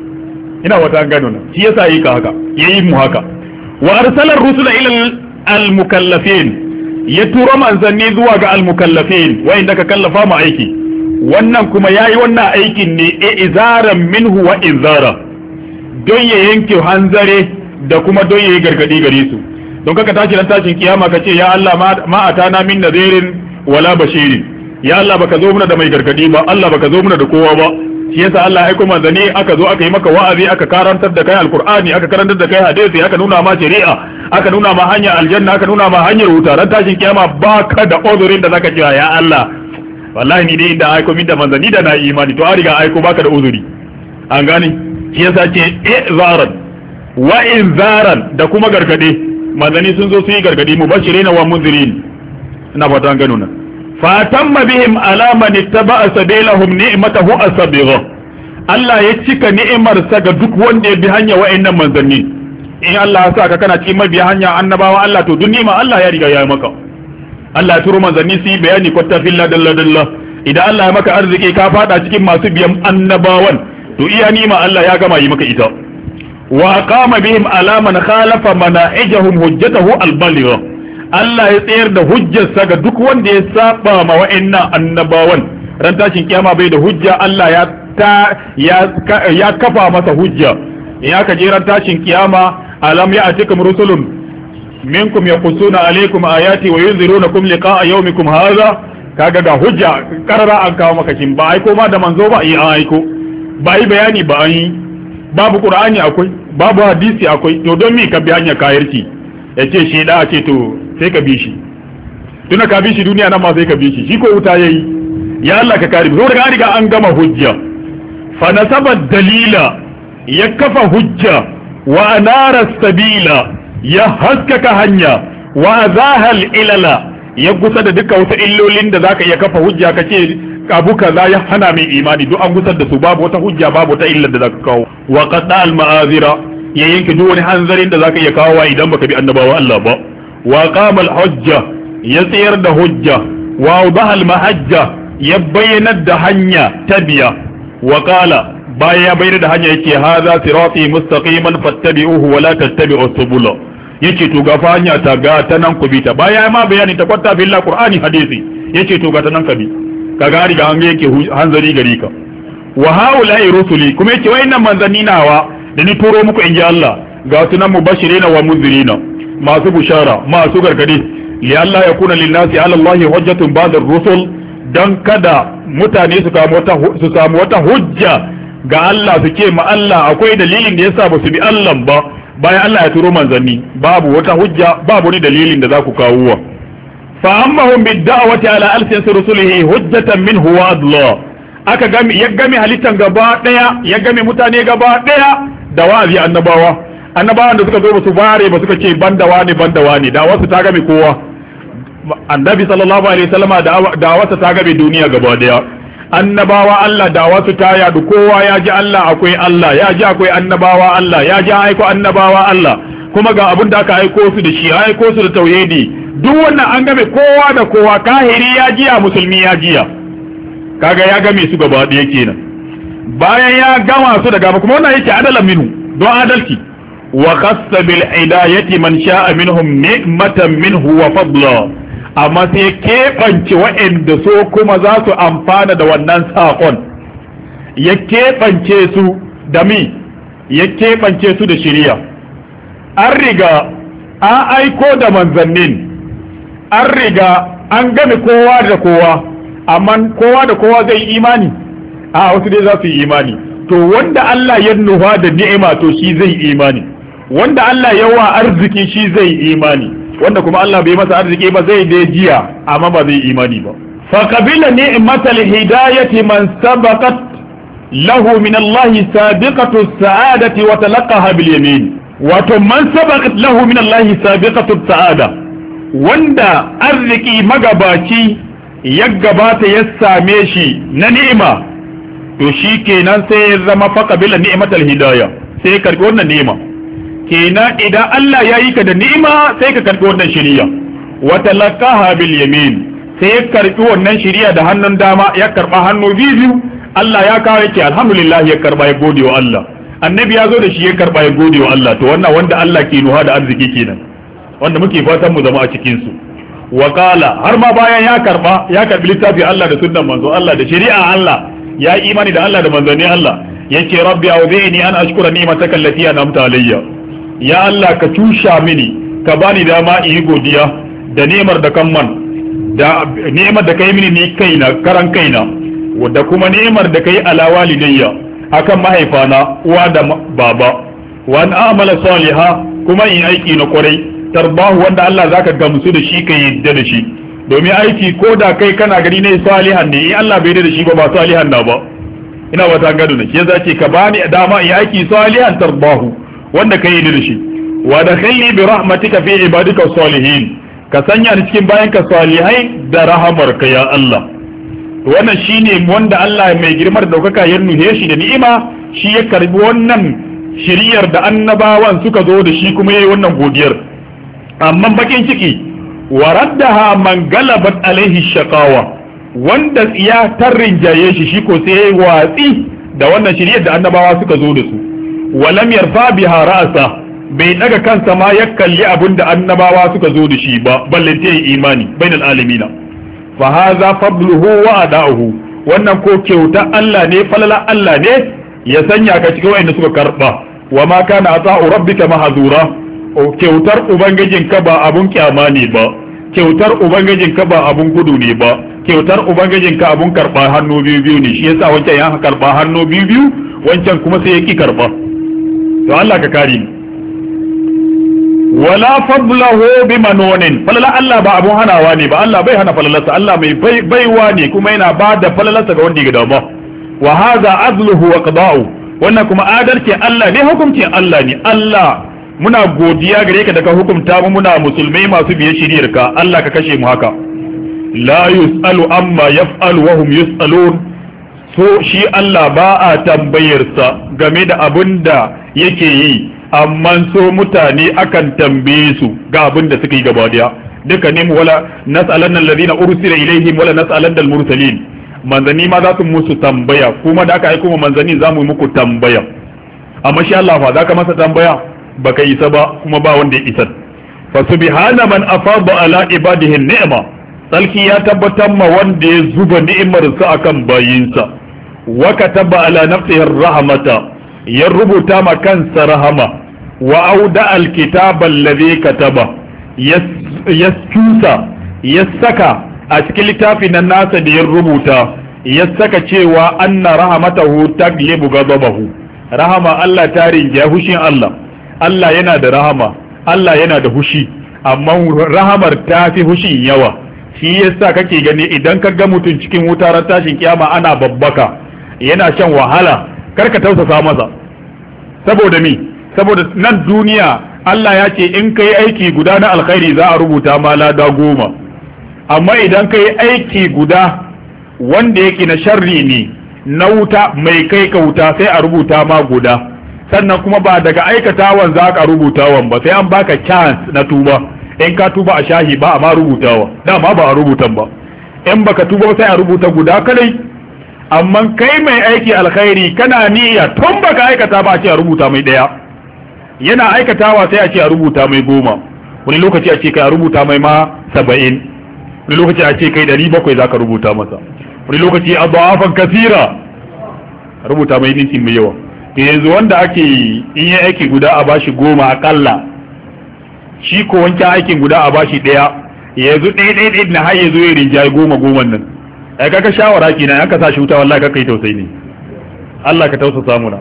Ina wata gano nan, shi yasa yi ka haka, yayi mu haka. Wa arsala ar-rusula ila al-mukallafin, ya tura manzanni zuwa ga al-mukallafin, wa'inda ka kallafa mu aiki. Wannan kuma yayi wannan aikin ne e izaran minhu wa inzara, don ya yanke hanzare da kuma don yayi gargadi gare su. Don kaka tashi dan tashin kiyama ka ce ya Allah ma atana min nadirin wala bashirin, ya Allah baka zo muna da mai gargadi ba, Allah baka zo muna da kowa ba. Shi yasa Allah ya aika manzanni, aka zo aka yi maka wa'azi, aka karantar da kai alqur'ani, aka karantar da kai hadisi, aka nuna ma shari'a, aka nuna ma hanyar aljanna, aka nuna ma hanyar wuta. Ran tashin kiyama baka da uzurin da zaka ce ya Allah wallahi ni dai inda aiko min da manzanni da na imani, to an riga aiko baka da uzuri. An gane? Shi yasa ce izaran wa inzaran da kuma gargade. Manzanni sun zo su yi gargadi, mubashirin wa munzirin. Ina fata an gano nan. fatamma bihim ala man ittaba'a sabilahum ni'matahu asbigha. Allah ya cika ni'imarsa ga duk wanda ya bi hanya wa'annan manzanni. In Allah ya sa ka kana cikin mabiya hanya annabawa Allah, to duk ni'ima Allah ya riga ya maka. Allah ya turo manzanni su yi bayani kwatta filla dalla dalla. Idan Allah ya maka arziki ka fada cikin masu biyan annabawan, to iya ni'ima Allah ya gama yi maka ita. Wa aqama bihim ala man khalafa mana'ijahum hujjatahu al-baligha. Allah ya tsayar da hujjarsa ga duk wanda ya saba ma wa'annan annabawan. Ran tashin kiyama bai da hujja, Allah ya ta ya ya kafa masa hujja. In aka je ran tashin kiyama, alam ya'tikum rusulun minkum yaqussuna alaykum ayati wa yunzirunakum liqa'a yawmikum hadha. Kaga ga hujja karara an kawo maka kin ba aiko ma da manzo ba yi an aiko, ba yi bayani ba an yi, babu qur'ani akwai, babu hadisi akwai, to don me ka bi hanya kayarci? Yace shi da ce to sai ka bi shi. tuna ka bi shi duniya nan ma sai ka bi shi shi ko wuta yayi ya Allah ka kare mu saboda an riga an gama hujja fa nasaba dalila ya kafa hujja wa anara sabila ya haskaka hanya wa azahal ilala ya gusa da duka wata illolin da zaka iya kafa hujja kace abu kaza ya hana mai imani duk an gusar da su babu wata hujja babu wata illar da zaka kawo wa qada al ma'azira ya yanke duk wani hanzarin da zaka iya kawo idan baka bi annabawa Allah ba wa qama al hujja ya tsayar da hujja wa awdaha al mahajja ya bayyana da hanya tabiya wa qala baya ya bayyana da hanya yake hadha sirati mustaqiman fattabi'uhu wa la tattabi'us subula yace to ga hanya ta ga ta nan ku bi ta baya ma bayani ta kwatta billahi qur'ani hadisi yace to ga ta nan ka bi kaga riga an yake hanzari gari ka wa haula'i rusuli kuma yace wayannan manzanni nawa da ni turo muku inji Allah ga sunan mubashirina wa munzirina masu bushara masu gargadi li Allah yakuna lin nasi ala Allah hujjatun ba'da ar-rusul dan kada mutane su samu wata su samu wata hujja ga Allah su ce ma Allah akwai dalilin da yasa ba su bi Allah ba bayan Allah ya turo manzanni babu wata hujja babu ni dalilin da za ku kawo wa fa ammahum bid-da'wati ala alsin rusulihi hujjatan minhu wa adla aka gami ya gami halittan gaba daya ya gami mutane gaba daya da wa'azi annabawa annabawan da suka zo su bare ba suka ce banda wani banda wani da wasu ta gami kowa annabi sallallahu alaihi wasallama da wasu ta gami duniya gaba daya annabawa Allah da wasu ta yadu kowa ya ji Allah akwai Allah ya ji akwai annabawa Allah ya ji aiko annabawa Allah kuma ga abin da aka aiko su da shi aiko su da tauhidi duk wannan an game kowa da kowa kahiri ya jiya musulmi ya jiya kaga ya game su gaba ɗaya kenan bayan ya gama su da gaba kuma wannan yake adalan minhu don adalci wa khassa bil hidayati man sha'a minhum ni'matan minhu wa fadla amma sai keɓance waɗanda so kuma za su amfana da wannan saƙon ya keɓance su da mi ya keɓance su da shiriya an riga an aiko da manzannin an riga an game kowa da kowa amma kowa da kowa zai yi imani a wasu dai za su yi imani to wanda Allah ya nufa da ni'ima to shi zai imani wanda Allah ya wa arziki shi zai imani wanda kuma Allah bai masa arziki ba zai dai jiya amma ba zai imani ba fa qabila ni'matal hidayati man sabaqat lahu min Allah sabiqatu sa'adati wa talaqaha bil yamin wato man sabaqat lahu min Allah sabiqatu sa'ada wanda arziki magabaci ya gabata ya same shi na ni'ima to shi kenan sai ya zama fa qabila ni'matal hidayah sai karbi wannan ni'ima kenan idan Allah ya yi ka da ni'ima sai ka karbi wannan shiriya wa talaqaha bil yamin sai ya karbi wannan shiriya da hannun dama ya karba hannu biyu Allah ya kawo yake alhamdulillah ya karba ya gode wa Allah annabi ya zo da shi ya karba ya gode wa Allah to wannan wanda Allah ke nuha da arziki kenan wanda muke fatan mu zama a cikin su wa qala har ma bayan ya karba ya karbi littafi Allah da sunnan manzo Allah da shari'a Allah ya imani da Allah da manzanni Allah yace rabbi a'udhini an ashkura ni'mataka allati an'amta alayya ya Allah ka tusha mini ka bani dama in yi godiya da nemar da kan man da nemar da kai mini ni kaina karan kaina da kuma nemar da kai ala walidayya akan mahaifana uwa da baba wa an amala saliha kuma in aiki na kwarai tarbahu wanda Allah zaka gamsu da shi ka yadda da shi domin aiki ko da kai kana gani ne salihan ne in Allah bai da shi ba ba salihan na ba ina wata gado ne yasa ce ka bani dama in aiki salihan tarbahu wanda ka yi da shi wa da khairi bi rahmatika fi ibadika salihin ka sanya ni cikin bayanka salihai da rahamarka ya Allah wannan shine wanda Allah mai girmar daukaka ya nuhe shi da ni'ima shi ya karbi wannan shiriyar da annabawan suka zo da shi kuma yayi wannan godiyar amma bakin ciki wa raddaha man galabat alaihi shaqawa wanda ya tarrin jaye shi shi ko sai watsi da wannan shiriyar da annabawa suka zo da su walam yarfa biha ra'sa bai daga kansa ma ya kalli abin da annabawa suka zo da shi ba ballante yi imani bainal alamina fa hadha fadluhu wa ada'uhu wannan ko kyauta Allah ne falala Allah ne ya sanya ka cikin wanda suka karba wa ma kana ata'u rabbika mahzura kyautar ubangijin ka ba abun kyama ne ba kyautar ubangijin ka ba abun gudu ne ba kyautar ubangijin ka abun karba hannu biyu biyu ne shi yasa wancan ya karba hannu biyu biyu wancan kuma sai ya ki karba to Allah ka kare ni wala fadlahu bimanonin falala Allah ba abun hanawa ne ba Allah bai hana falalarsa Allah mai baiwa ne kuma yana ba da falalarsa ga wanda ya dama wa hadha adluhu wa qada'u wannan kuma adalci Allah ne hukuncin Allah ne Allah muna godiya gare ka da ka hukunta mu muna musulmai masu biye shiriyar ka Allah ka kashe mu haka la yusalu amma yaf'alu wa hum yusalun so shi Allah ba a tambayarsa game da abinda yake yi amma so mutane akan tambaye su ga abin da suka yi gaba daya duka ne wala nas'alanna alladhina ursila ilaihim wala nas'alanna al-mursalin manzani ma za su musu tambaya kuma da aka aika mu manzani za mu yi muku tambaya amma shi Allah fa zaka masa tambaya baka isa ba kuma ba wanda ya isa fa subhana man afada ala ibadihi ni'ma salki ya tabbatar ma wanda ya zuba ni'imar sa akan bayinsa wa kataba ala nafsihi rahmata ya rubuta ma kansa rahama wa auda alkitaba alladhi kataba yastusa yasaka a cikin littafin nan nasa da ya rubuta ya saka cewa anna rahmatahu taglibu ghadabahu rahama Allah ta rinja hushin Allah Allah yana da rahama Allah yana da hushi amma rahamar ta fi hushin yawa shi yasa kake gani idan ka ga mutum cikin wutar tashin kiyama ana babbaka yana shan wahala karka tausasa masa saboda mi saboda nan duniya Allah ya ce in kai aiki guda na alkhairi za a rubuta ma lada goma amma idan kai aiki guda wanda yake na sharri ne na wuta mai kai ka wuta sai a rubuta ma guda sannan kuma ba daga aikatawan za ka rubutawan ba sai an baka chance na tuba in ka tuba a shahi ba a ma rubutawa dama ba a rubutan ba in baka tuba sai a rubuta guda kadai amma kai mai aiki alkhairi kana niyya tun baka aikata ba a ce a rubuta mai daya yana aikatawa sai a ce a rubuta mai goma wani lokaci a ce kai a rubuta mai ma saba'in wani lokaci a ce kai dari bakwai za ka rubuta masa wani lokaci a ba'afan kasira rubuta mai ninki mai yawa to yanzu wanda ake in yi aiki guda a bashi goma akalla shi ko wancan aikin guda a bashi daya yanzu ɗaya ɗaya ɗaya na har yanzu ya rinjaye goma goma nan ai kaka shawara kenan aka sa shi wuta wallahi kaka yi tausayi ne Allah ka tausasa mu na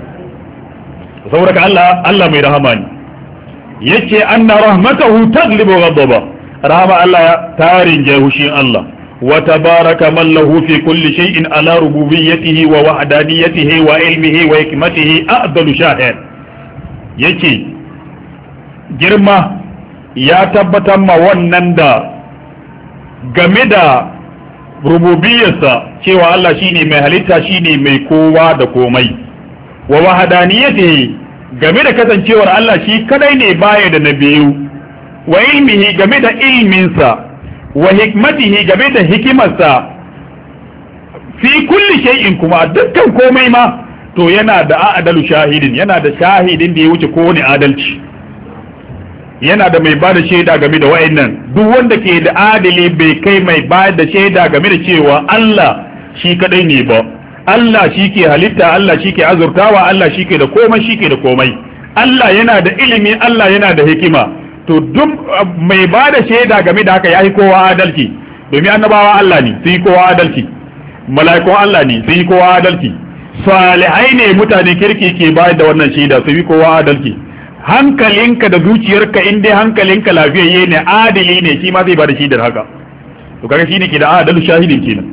saboda ka Allah Allah mai rahama ne yace anna rahmatahu taglibu ghadaba rahama Allah ta rinjaye hushin Allah وتبارك من له في كل شيء على ربوبيته ووحدانيته وعلمه وحكمته أفضل شاهد yake girma ya tabbatar ma wannan da game da rububiyarsa cewa Allah shine mai halitta shine mai kowa da komai wa wahdaniyatihi game da kasancewar Allah shi kadai ne baya da nabiyu wa ilmihi game da ilminsa wa hikmatihi game da hikimarsa fi kulli shay'in kuma dukkan komai ma to yana da adalu shahidin yana da shahidin da ya wuce kowane adalci yana da mai bada shaida game da wa'annan duk wanda ke da adali bai kai mai bada shaida game da cewa Allah shi kadai ne ba Allah shi ke halitta Allah shi ke azurtawa Allah shi ke da komai shi ke da komai Allah yana da ilimi Allah yana da hikima to duk mai ba da shaida game da haka ya yi kowa adalci domin annabawa Allah ne sun yi kowa adalci mala'ikun Allah ne sun yi kowa adalci salihai ne mutane kirki ke bayar da wannan shaida sun yi kowa adalci hankalinka da zuciyarka in dai hankalinka lafiyayye ne adili ne shi ma zai ba da shaidar haka to kaga shine ke da adalu shahidin kenan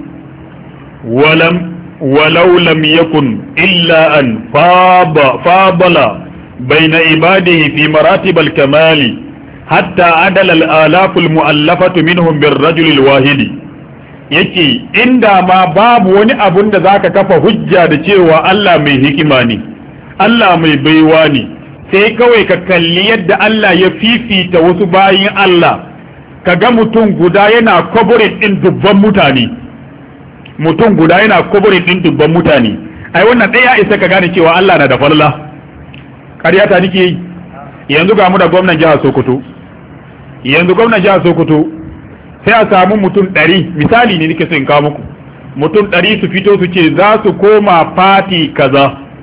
walam walau lam yakun illa an faba fabala baina ibadihi fi maratib al-kamali hatta adala al-alaf al-mu'allafat minhum bir-rajul al-wahid yake inda ma babu wani abun da zaka kafa hujja da cewa Allah mai hikima ne Allah mai baiwa ne sai kawai ka kalli yadda Allah ya fifita wasu bayin Allah kaga mutum guda yana koborin din dubban mutane mutum guda yana koborin din dubban mutane ai wannan ɗaya isa ka gane cewa Allah na da falala ƙarya ta nake yi yanzu ga mu da gwamnan jihar Sokoto yanzu gwamnan jihar Sokoto sai a samu mutum ɗari misali ne nake so in kawo muku mutum ɗari su fito su ce za su koma fati kaza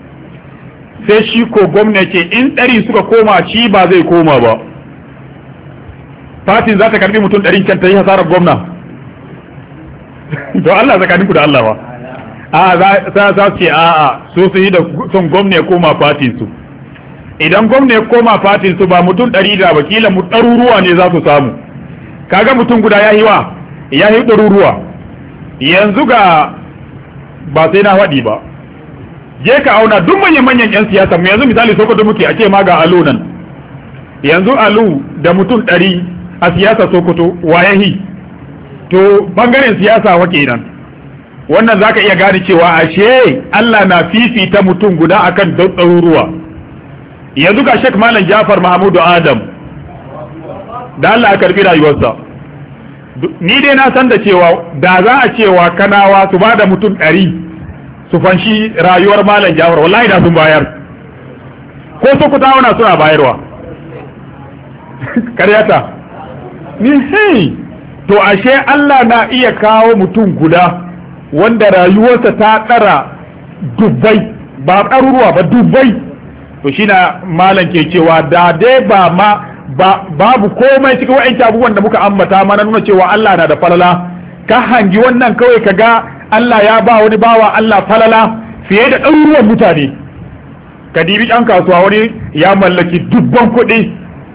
sai shi ko gwamna ce in ɗari suka koma shi ba zai koma ba fatin za ta karbi mutum ɗarin can ta yi hasarar gwamna to Allah tsakaninku da Allah ba a za su ce a'a so su yi da son gwamna ya koma fatin su idan gwamna ya koma fatin su ba mutum ɗari da wakila mu ɗaruruwa ne za su samu, kaga mutum guda ya yi wa ya yi ɗaruruwa. Yanzu ga ba sai na faɗi ba, je ka auna duk manyan manyan yan siyasa mu yanzu misali Sokoto muke a ce ma ga Alu nan, yanzu Alu da mutum ɗari a siyasa Sokoto wayahi to bangaren siyasa wa kenan. Wannan zaka iya gane cewa ashe Allah na fifita mutum guda akan ɗaruruwa. Yanzu ga Sheikh Malam Jafar Mahmudu Adam da Allah ya karbi rayuwarsa, ni dai na san da cewa da za a cewa kanawa su ba da mutum ɗari su fanshi rayuwar Malam Jafar wallahi da sun bayar, ko su kuta wana suna bayarwa karyata ni hey to ashe Allah na iya kawo mutum guda wanda rayuwarsa ta ɗara dubbai ba ɗaruruwa ba dubbai. To shi na malam ke cewa da dai ba ma babu komai cikin wa'in abubuwan da muka ambata mana nuna cewa Allah na da falala, ka hangi wannan kawai ka ga Allah ya ba wani bawa Allah falala fiye da ɗaruruwan mutane. Ka dibi ɗan kasuwa wani ya mallaki dubban kuɗi,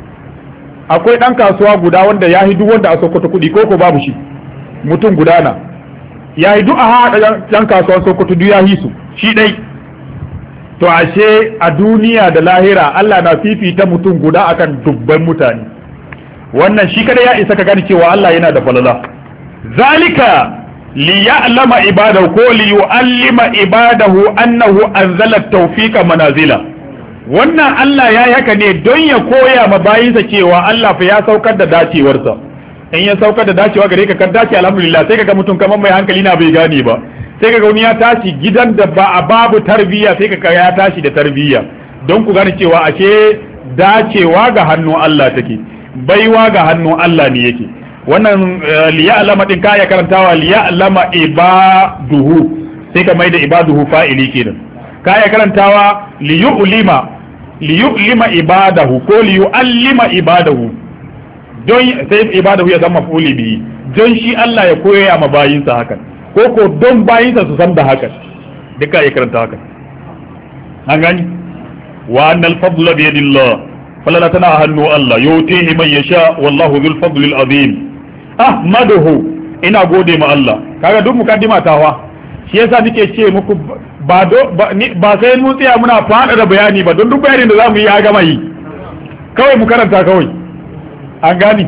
akwai ɗan kasuwa guda wanda ya yi duk wanda a Sokoto kuɗi ko ko babu shi, mutum guda na ya yi duk a haɗa ɗan kasuwan Sokoto duk ya yi su shi ɗai. To ashe a duniya da lahira Allah na fifita mutum guda akan dubban mutane, wannan shi kada ya isa ka gani cewa Allah yana da falala. Zalika li ya'lama ibadahu ko li yu'allima ibadahu annahu anzala at-tawfiqa manazila. Wannan Allah ya haka ne don ya koya ma bayinsa cewa Allah fa ya saukar da dacewarsa. In ya saukar da dacewa gare ka kan dace alhamdulillah, sai kaga mutum kamar mai hankali na bai gane ba. Sai kaga wani ya tashi gidan da ba a babu tarbiyya, sai kaga ya tashi da tarbiyya, don ku gane cewa ashe dacewa ga hannun Allah take, baiwa ga hannun Allah ne yake. Wannan liya'lama din kaya karantawa liya'lama ibaduhu, sai ka maida ibaduhu fa'ili kenan. Kaya karantawa liyu'lima liyu'lima ibadahu ko liyu'allima ibadahu, don sai ibadahu ya zama fuli bihi, don shi Allah ya koya ma bayinsa hakan, ko ko don bayinsa su san da haka, duka ya karanta haka. An gani wa annal fadla bi yadillah, falala tana a hannu Allah, yutihi man yasha wallahu dhul fadli al azim. Ahmaduhu, ina gode ma Allah. Kaga duk mukaddima tawa, shi yasa nake ce muku ba do ba sai mun tsaya muna fada da bayani ba, don duk bayanin da zamu yi ya gama yi, kawai mu karanta kawai. An gani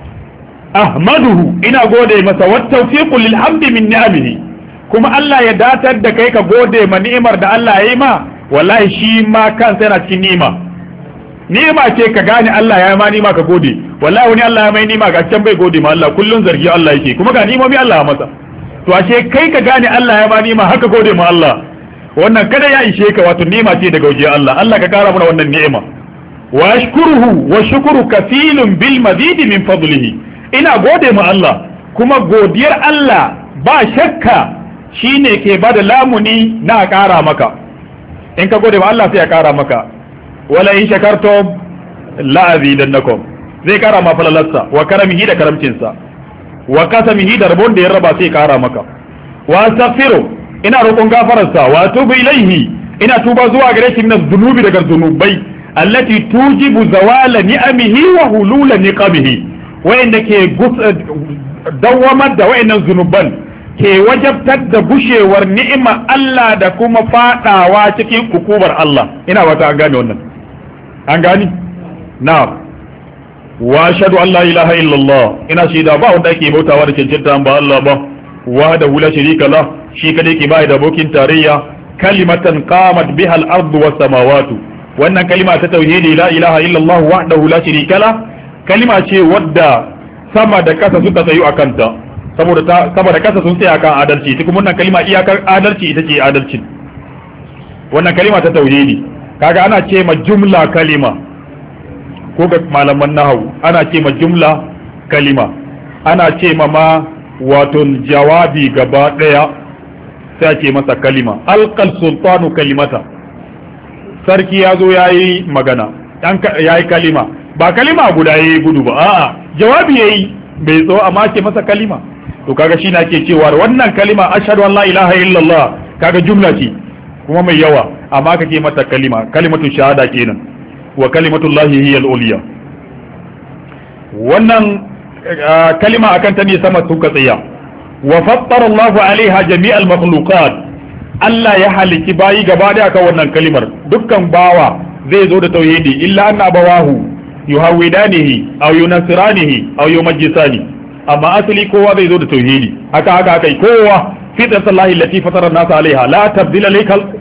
ahmaduhu, ina gode masa, wa tawfiqu lil hamdi min ni'amihi, kuma Allah ya datar da kai ka gode ma ni'imar da Allah ya yi ma, wallahi shi ma kansa yana cikin ni'ima. Ni'ima ce ka gane Allah ya yi ma ni'ima ka gode, wallahi wani Allah ya mai ni'ima ga can bai gode ma Allah, kullun zargi Allah yake, kuma ga ni'imomi Allah ya masa. To ashe kai ka gane Allah ya ma ni'ima haka gode ma Allah, wannan kada ya ishe ka, wato ni'ima ce daga waje Allah. Allah ka kara mana wannan ni'ima. Wa ashkuruhu wa shukru kafilun bil mazidi min fadlihi, ina gode ma Allah, kuma godiyar Allah ba shakka shine ke bada lamuni na ƙara maka. In ka gode ma Allah sai ya ƙara maka. Wala in shakartum la azidannakum, zai ƙara ma falalarsa wa karamihi da karamcinsa, wa kasamihi da rabon da ya raba sai ƙara maka. Wa astaghfiru, ina roƙon gafararsa, wa tubu ilaihi, ina tuba zuwa gare shi min zunubi daga zunubai allati tujibu zawala ni'amihi wa hulula niqabihi, wa'inda ke dawamar da wa'innan zunuban ke wajabtar da gushewar ni'ima Allah da kuma fadawa cikin hukumar Allah. Ina wata an gane wannan, an gani na wa ashhadu an la ilaha illallah, ina shaida ba wanda ake bautawa da cancanta ba Allah ba, wa da la sharika la, shi kadai ke bai da abokin tarayya, kalimatan qamat biha al-ardu was samawati, wannan kalima ta tauhidi la ilaha illallah wahdahu la sharika la, kalima ce wadda sama da kasa suka tsayu a kanta, saboda ta sama da kasa sun tsaya kan adalci, ta kuma wannan kalima iyakar adalci ita ce adalci. Wannan kalima ta tauhidi kaga ana ce ma jumla kalima, ko ga malaman nahwu ana ce ma jumla kalima, ana ce ma ma wato jawabi gaba daya sai a ce masa kalima. Alqal sultanu kalimata, sarki ya zo yayi magana, dan yayi kalima, ba kalima guda yayi gudu ba, a'a jawabi yayi bai tso amma ce masa kalima. To kaga shi na ke cewa wannan kalima ashhadu an la ilaha illallah, kaga jumla ce kuma mai yawa amma kake mata kalima, kalimatu shahada kenan. wa kalimatullahi hiya al-ulya. wannan kalima akan ta ne sama suka tsaya. wa fattara Allah alaiha jami'al makhluqat, Allah ya haliki bayi gaba da akan wannan kalimar. Dukkan bawa zai zo da tauhidi illa anna abawahu yuhawidanihi aw yunasiranihi aw yumajjisani, amma asali kowa zai zo da tauhidi. haka haka haka kowa fitratullahi allati fatara an-nasa alaiha la tabdila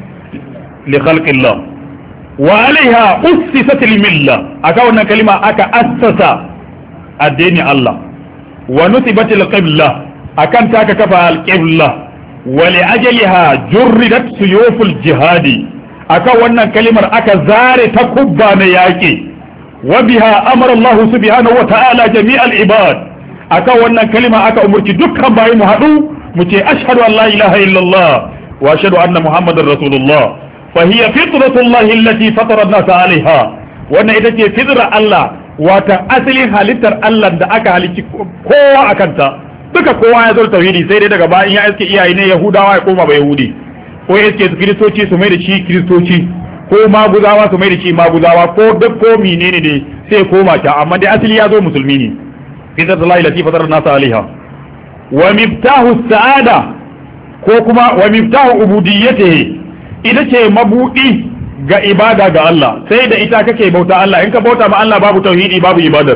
li khalqillah wa alaiha ussisat al-milla. aka wannan kalima aka assasa addini Allah. wa nusibat al-qibla, akan ta ka kafa al-qibla. wa li ajliha jurridat suyuful jihadi, aka wannan kalimar aka zare takubba na yaki. wa biha amara Allah subhanahu wa ta'ala jami'al ibad, aka wannan kalima aka umurci dukkan bayi mu hadu mu ce ashhadu an la ilaha illallah wa ashhadu anna muhammadar rasulullah. fa hiya fitratullahi allati fatara an-nasa 'alayha, wannan ita ce fitrar Allah, wata asalin halittar Allah da aka halicci kowa akan ta. duka kowa ya zo tauhidi, sai dai daga bayan ya iske iyaye ne yahudawa ya koma ba yahudi, ko ya iske kristoci su mai da shi kristoci, ko maguzawa su mai da shi maguzawa, ko duk ko menene ne sai koma ta, amma dai asali ya zo musulmi ne. fitratullahi allati fatara an-nasa 'alayha. wa miftahu sa'ada, ko kuma wa miftahu ubudiyyatihi, ita ce mabudi ga ibada ga Allah, sai da ita kake bauta Allah. in ka bauta ma Allah babu tauhidi babu ibadar.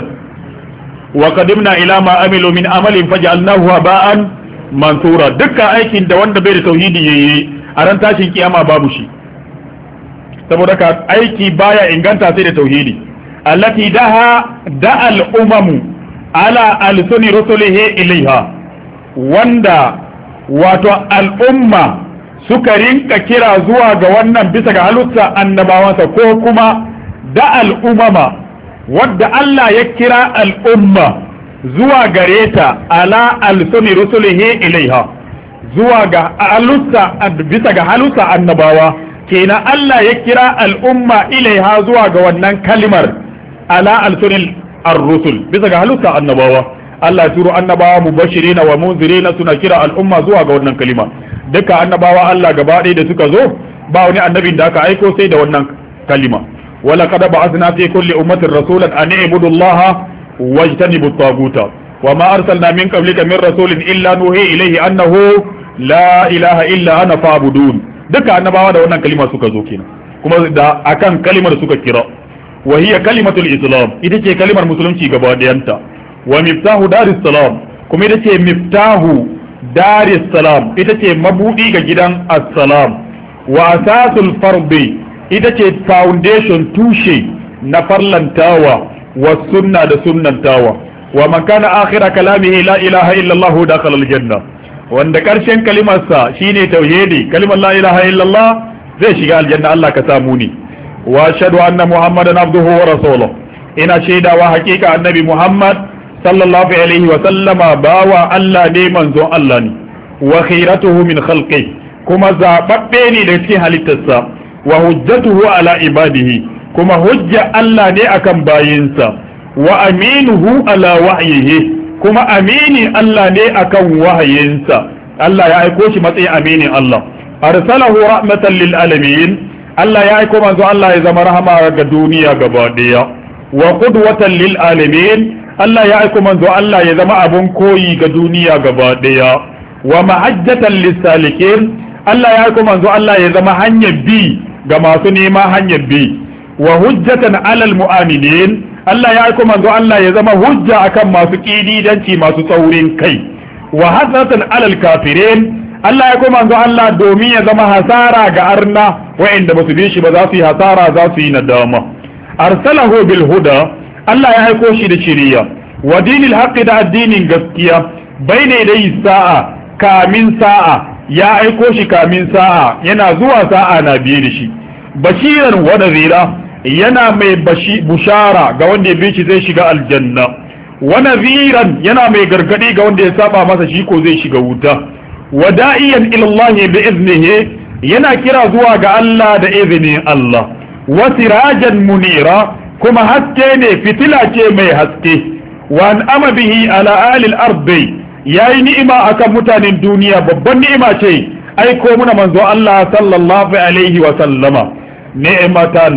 wa qadimna ila ma amilu min amalin faj'alnahu haba'an mansura, dukkan aikin da wanda bai da tauhidi yayi a ran tashin kiyama babu shi. saboda ka aiki baya inganta sai da tauhidi. allati daha da'al umamu ala alsuni rusulihi ilaiha, wanda wato al'umma suka rinka kira zuwa ga wannan bisa ga halitta annabawansa, ko kuma da al'umama wadda Allah ya kira al'umma zuwa gare ta ala alsuni rusulihi ilaiha, zuwa ga halitta bisa ga halitta annabawa. kenan Allah ya kira al'umma ilaiha zuwa ga wannan kalimar ala alsuni ar-rusul, bisa ga halitta annabawa. Allah ya turo annabawa mubashirina wa munzirina suna kira al'umma zuwa ga wannan kalima. duka annabawa Allah gaba ɗaya da suka zo ba wani annabin da aka aiko sai da wannan kalima. wala qad ba'athna fi kulli ummatin rasulan an i'budu allaha wajtanibu at-taguta wa ma arsalna min qablika min rasulin illa nuhi ilayhi annahu la ilaha illa ana fa'budun. duka annabawa da wannan kalima suka zo kenan, kuma da akan kalimar suka kira. wa hiya kalimatul islam, ita ce kalimar musulunci gaba ɗayanta. wa miftahu daris salam, kuma ita ce miftahu daris salam, ita ce mabudi ga gidan assalam. wa asasul fardi, ita ce foundation tushe na farlantawa wa sunna da sunnantawa. wa man kana akhira kalamihi la ilaha illa allah dakhala aljanna, wanda karshen kalimarsa shine tauhidi, kalimar la ilaha illa allah, zai shiga aljanna. Allah ka samu ni. wa ashhadu anna muhammadan abduhu wa rasuluhu, ina shaidawa hakika annabi muhammad sallallahu alaihi wa sallama bawa Allah ne, manzon Allah ne. wa khiratuhu min khalqi, kuma zababbe ne da cikin halittarsa. wa hujjatuhu ala ibadihi, kuma hujja Allah ne akan bayinsa. wa aminuhu ala wahyihi, kuma amini Allah ne akan wahayinsa. Allah ya aiko shi matsayin aminin Allah. arsalahu rahmatan lil alamin, Allah ya aiko manzo Allah ya zama rahama ga duniya gaba daya. wa qudwatan lil alamin, Allah ya aiko manzo Allah ya zama abun koyi ga duniya gaba daya. wa mahajjatan lisalikin, Allah ya aiko manzo Allah ya zama hanyar bi ga masu nema hanyar bi. wa hujjatan alal mu'aminin, Allah ya aiko manzo Allah ya zama hujja akan masu kididanci masu tsaurin kai. wa hasratan alal kafirin, Allah ya aiko manzo Allah domin ya zama hasara ga arna wa'inda basu bi shi ba za su yi hasara, za su yi nadama. arsalahu bil huda, Allah ya aiko shi da shiriya. wa dinil haqqi, da addinin gaskiya. bayne dai sa'a, kamin sa'a, ya aiko shi kamin sa'a, yana zuwa sa'a na biye da shi. bashiran wa nadhira, yana mai bushara ga wanda ya bi shi zai shiga aljanna. wa nadhiran, yana mai gargadi ga wanda ya saba masa shi ko zai shiga wuta. wa da'iyan ila Allah bi iznihi, yana kira zuwa ga Allah da izinin Allah. wa sirajan munira, kuma haske ne, fitila ce mai haske. wa an'ama bihi ala alil ardi, yayi ni'ima akan mutanen duniya, babban ni'ima ce aiko muna manzo Allah sallallahu alaihi wa sallama. ni'matan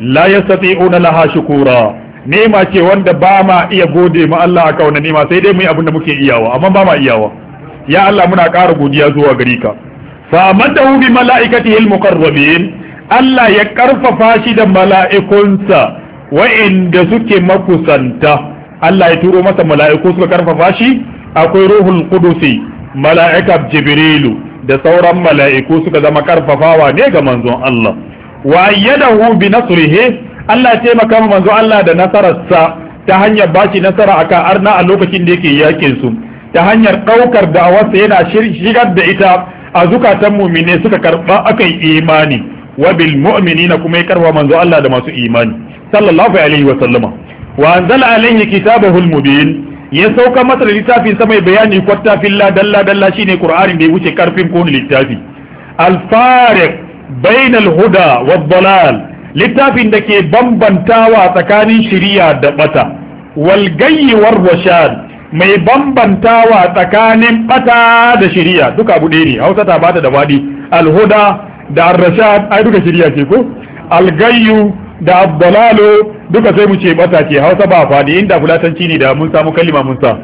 la yastati'una laha shukura nema ce wanda ba ma iya gode ma Allah aka wannan nema sai dai mu yi abin da muke iyawa amma ba ma iyawa ya Allah muna ƙara godiya zuwa gare ka fa amadahu bi malaikatihi al-muqarrabin Allah ya karfafa shi da mala'ikunsa wa'inda suke makusanta Allah ya turo masa mala'iku suka karfafa shi akwai ruhul qudusi mala'ika jibrilu da sauran mala'iku suka zama karfafawa ne ga manzon Allah wa ayyadahu bi nasrihi Allah ya taimaka ma manzon Allah da nasararsa ta hanyar bashi nasara akan arna a lokacin da yake yakin su ta hanyar daukar da'awarsa yana shigar da ita a zukatan mu'mine suka karba akai imani wa bil mu'minina kuma ya karba manzon Allah da masu imani sallallahu alaihi wa sallama wa anzala alaihi kitabahu al-mubin ya sauka masa da littafin sa mai bayani kwatta filla dalla dalla shine qur'anin da ya wuce karfin ko littafi al-fariq bain al-huda wad-dalal littafin da ke bambantawa tsakanin shari'a da bata wal gayyi war rashad mai bambantawa tsakanin bata da shari'a duka abu ɗaya ne Hausa ta bata da wadi al-huda da ar-rashad ai duka shari'a ce ko al-gayyu da abdalalo duka sai mu ce bata ce Hausa ba fadi inda fulatanci ne da mun samu kalima mun sa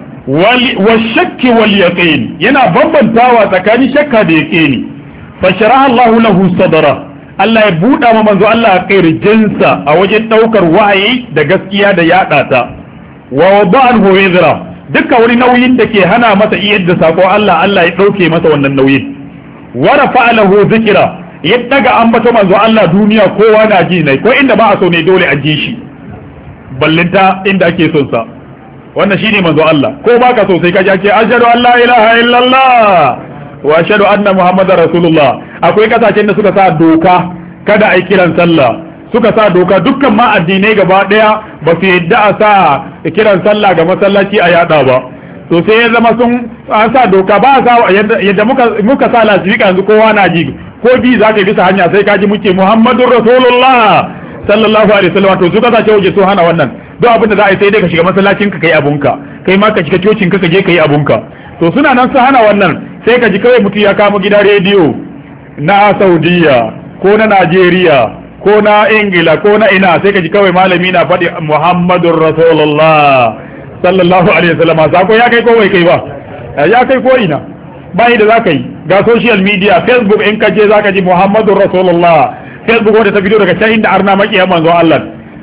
wal shakki wal yaqin yana bambantawa tsakanin shakka da yaqini fa sharaha Allahu lahu sadra Allah ya buɗa ma manzo Allah kirjinsa a wajen daukar wahayi da gaskiya da yada ta wa wada'ahu wizra duka wani nauyin da ke hana masa iyar da sako Allah Allah ya dauke masa wannan nauyin wa rafa'alahu zikra ya daga ambato manzo Allah duniya kowa na ji ne ko inda ba a so ne dole a ji shi ballinta inda ake son sa wannan shine manzo Allah ko baka so sai ka ji ake ashhadu an la ilaha illallah wa ashhadu anna muhammadar rasulullah akwai kasashen da suka sa doka kada ai kiran sallah suka sa doka dukkan ma addinai gaba daya ba su yadda a sa kiran sallah ga masallaci a yada ba to sai ya zama sun an sa doka ba sa yadda muka muka sa lasifika yanzu kowa na ji ko bi za ka bisa hanya sai ka ji muke muhammadur rasulullah sallallahu alaihi wasallam to su kasashe waje so hana wannan duk abin da za a yi sai dai ka shiga masallacin ka kai abunka kai ma ka shiga cocin ka ka je kai abunka to suna nan su hana wannan sai ka ji kawai mutum ya kama gidan rediyo na Saudiya ko na Najeriya ko na Ingila ko na ina sai ka ji kawai malami na faɗi muhammadur rasulullah sallallahu alaihi wasallam sako ya kai ko bai kai ba ya kai ko ina bai da zaka yi ga social media Facebook in ka je zaka ji muhammadur rasulullah Facebook wanda ta fito daga can inda arna makiya manzo Allah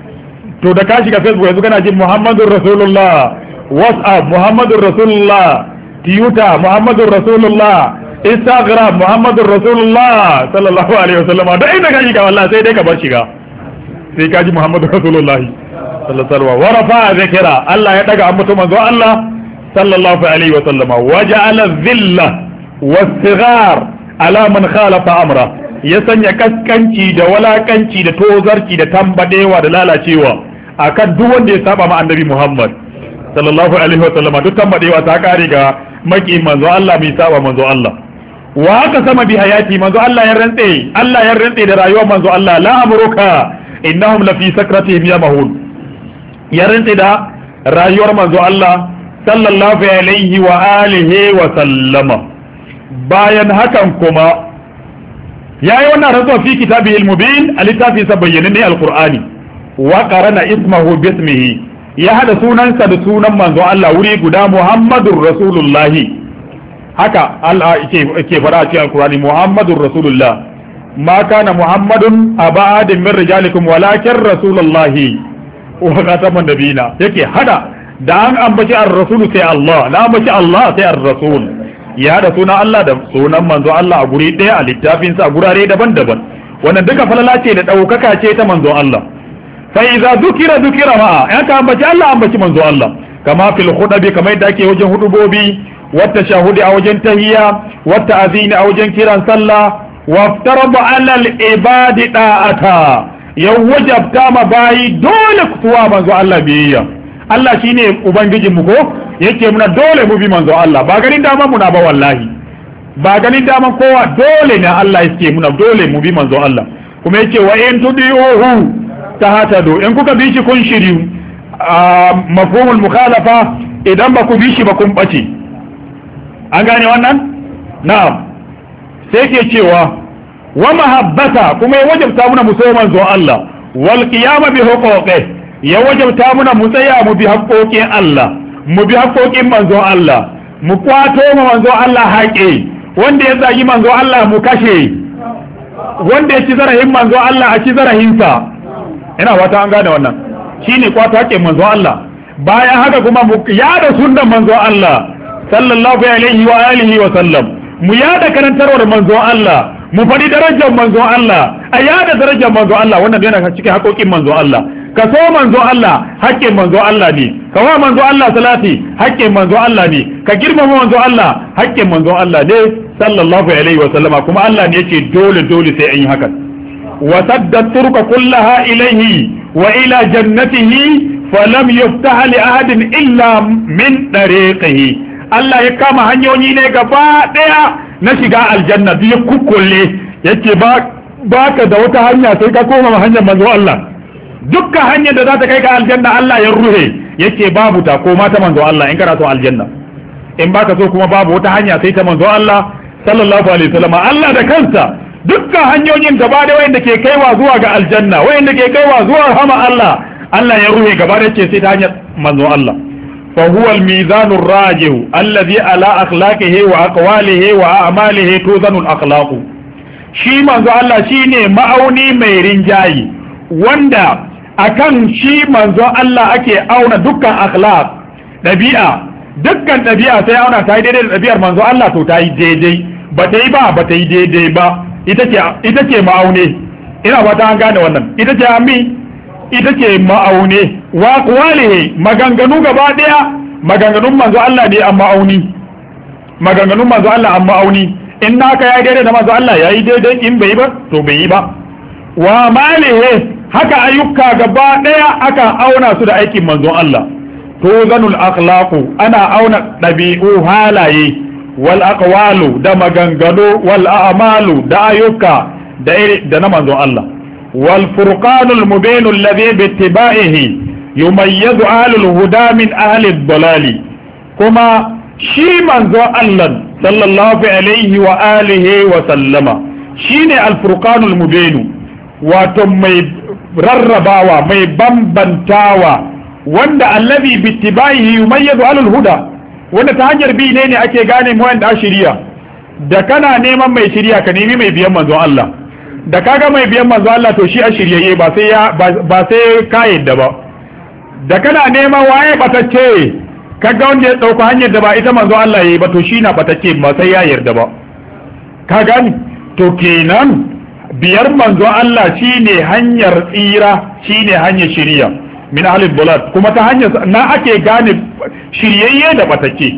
to da ka shiga Facebook yanzu kana jin muhammadur rasulullah WhatsApp muhammadur rasulullah Twitter muhammadur rasulullah Instagram muhammadur rasulullah sallallahu alaihi wasallam da inda ka shiga wallahi sai dai ka bar shiga sai ka ji muhammadur rasulullah sallallahu alaihi wasallam wa rafa zikra Allah ya daga ambato manzo Allah sallallahu alaihi wasallam waja'ala dhilla was-sighar ala man khalafa amra ya sanya kaskanci da walakanci da tozarci da tambadewa da lalacewa akan duk wanda ya saba ma annabi Muhammad sallallahu alaihi wasallam duk tambadewa ta kare ga maki manzo Allah mai saba manzo Allah wa aka sama bi hayati manzo Allah ya rantse Allah ya rantse da rayuwar manzo Allah la amruka innahum la fi sakratihim yamahun ya rantse da rayuwar manzo Allah sallallahu alaihi wa alihi wa sallama bayan hakan kuma yayi wannan rantsuwa fi kitabihi al-mubin al-littafi sa bayyana ne al-qur'ani wa qarana ismahu bismihi ya hada sunansa da sunan manzo Allah wuri guda Muhammadur Rasulullah haka Allah yake fara a cikin al-qur'ani Muhammadur Rasulullah ma kana Muhammadun abadin min rijalikum walakin Rasulullah wa khataman nabiyina yake hada da an ambaci ar-rasul sai Allah na ambaci Allah sai ar-rasul ya da sunan Allah da sunan manzo Allah a guri ɗaya a littafinsa a gurare daban-daban wannan duka falala ce da ɗaukaka ce ta manzo Allah fa idza dukira dukira ma ya ka ambaci Allah ambaci manzo Allah kama fil khudabi kamar yadda ake wajen hudubobi wata shahudi a wajen tahiyya wata azini a wajen kiran sallah waftarada ala al ibadi da'ata ya wajabta ma bayi dole kuwa manzo Allah biyayya Allah shine ubangijin mu ko yake muna dole mu bi manzo Allah ba ganin daman mu na ba wallahi ba ganin daman kowa dole ne Allah yake muna dole mu bi manzo Allah kuma yake wa in tudihu tahtadu in kuka bi shi kun shiri mafhumul mukhalafa idan ba ku bi shi ba kun bace an gane wannan na'am sai ke cewa wa mahabbata kuma ya wajabta muna mu so manzo Allah wal qiyama bi huquqi ya wajabta muna mu tsaya mu bi haƙoƙin Allah mu bi haƙoƙin manzon Allah mu kwato mu manzon Allah haƙe wanda ya zagi manzon Allah mu kashe wanda ya ci zarahin manzon Allah a ci zarahinsa ina wata an gane wannan shine kwato haƙin manzon Allah bayan haka kuma mu yada sunnan manzon Allah sallallahu alaihi wa alihi wa sallam mu yada karantarwar manzon Allah mu faɗi darajar manzon Allah a yada darajar manzon Allah wannan yana cikin haƙoƙin manzon Allah ka so manzon Allah haƙƙin manzon Allah ne ka wa manzon Allah salati haƙƙin manzon Allah ne ka girmama manzon Allah haƙƙin manzon Allah ne sallallahu alaihi wa sallama kuma Allah ne yake dole dole sai an yi haka wa sadda turka kullaha ilaihi wa ila jannatihi falam yuftah li ahadin illa min tariqihi Allah ya kama hanyoyi ne gaba daya na shiga aljanna duk ya kukkulle yake ba baka da wata hanya sai ka koma hanyar manzo Allah dukkan hanyar da za ta kai ka aljanna Allah ya ruhe yake babu ta koma ta manzo Allah in kana so aljanna in baka so kuma babu wata hanya sai ta manzo Allah sallallahu alaihi wasallam Allah da kansa dukkan hanyoyin gaba da wayanda ke kaiwa zuwa ga aljanna wayanda ke kaiwa zuwa hama Allah Allah ya ruhe gaba da ce sai ta hanyar manzo Allah فهو الميزان الراجح الذي على أخلاقه وأقواله وأعماله توزن الأخلاق shi manzo Allah shine ma'auni mai rinjayi wanda akan shi manzo Allah ake auna dukkan akhlaq dabi'a dukkan dabi'a sai auna ta yi daidai da dabi'ar manzo Allah to ta yi daidai ba ta yi ba ba ta yi daidai ba ita ce ita ce ma'aune ina ba ta gane wannan ita ce ami ita ce ma'aune wa qawlihi maganganu gaba daya maganganun manzo Allah ne amma auni maganganun manzo Allah amma auni in naka ya daidai da manzo Allah yayi daidai in bai ba to bai yi ba wa malihi haka ayyuka gaba daya aka auna su da aikin manzo Allah to zanul akhlaqu ana auna dabi'u halaye wal aqwalu da maganganu wal a'malu da ayyuka da da na manzo Allah والفرقان المبين الذي باتباعه يميز أهل الهدى من أهل الضلال كما شي منزو الله صلى الله عليه وآله وسلم شيني الفرقان المبين واتم مي ررباوا مي بمبنتاوا وند الذي باتباعه يميز أهل الهدى wanda ta hanyar bi ne ne ake gane mu wanda shiriya da kana neman mai shiriya ka nemi mai biyan manzon Allah da kaga mai biyan manzo Allah to shi a shiryayye ba sai ya ba sai ka yadda ba da kana neman waye batacce kaga wanda ya dauka hanyar da ba ita manzo Allah yayi ba to shi na batacce ba sai ya yarda ba ka gani to kenan biyar manzo Allah shine hanyar tsira shine hanyar shiriya min ahli bulat kuma ta hanyar na ake gane shiryayye da batacce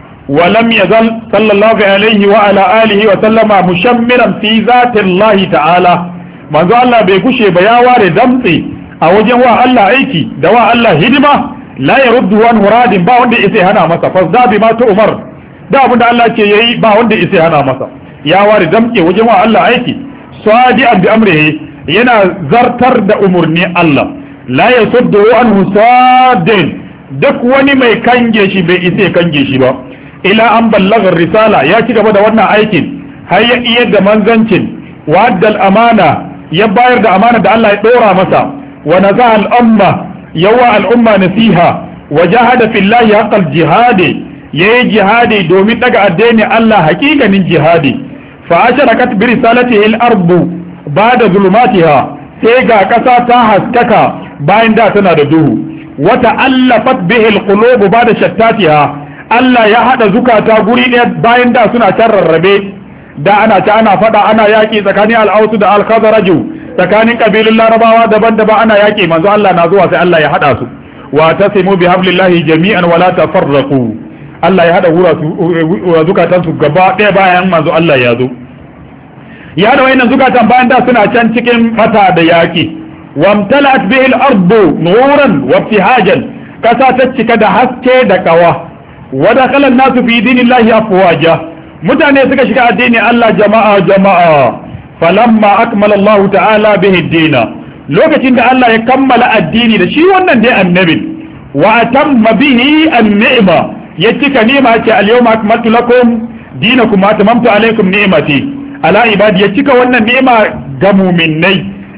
ولم يزل صلى الله عليه وعلى آله وسلم مشمرا في ذات الله تعالى manzo Allah bai kushe ba ya ware damtse a wajen wa Allah aiki da wa Allah hidima la yaruddu an muradin ba wanda yake hana masa fasda bi ma ta umar da abin da Allah ke yayi ba wanda yake hana masa ya ware damtse wajen wa Allah aiki sadi'an bi amrihi yana zartar da umurni Allah la yasuddu anhu sadin duk wani mai kange shi bai isa kange shi ba ila an ballaga risala ya ci gaba da wannan aikin har ya iya da manzancin wa addal amana ya bayar da amana da Allah ya dora masa wa naza al umma yawa al umma nasiha wa jahada fillahi haqqal jihadi yayi jihadi domin daga addini Allah hakikanin jihadi fa asharakat bi risalatihi al ardu ba'da zulumatiha sai ga kasa ta haskaka bayan da tana da duhu wa ta'allafat bihi al qulub ba'da shattatiha Allah ya hada zukata guri ɗaya bayan da suna can rarrabe da ana ta ana fada ana yaki tsakanin al-Aus da al-Khazraj tsakanin kabilun Larabawa daban-daban ana yaki manzo Allah na zuwa sai Allah ya hada su wa tasimu bi hablillahi jami'an wa la tafarraqu Allah ya hada gura su zukatan su gaba ɗaya bayan manzo Allah ya zo ya hada wayannan zukatan bayan da suna can cikin fata da yaki wamtalat bihi al-ardu nuran wa ibtihajan kasa ta cika da haske da kawa ودخل الناس في دين الله افواجا mutane suka shiga addini Allah jama'a jama'a falamma akmala Allah ta'ala bihi ad-din lokacin da Allah ya kammala addini da shi wannan dai annabin wa atamma bihi an-ni'ma ya cika ni'ma ce al-yawma akmaltu lakum dinakum wa atamamtu alaykum ni'mati ala ibadi ya cika wannan ni'ma ga mu'minnai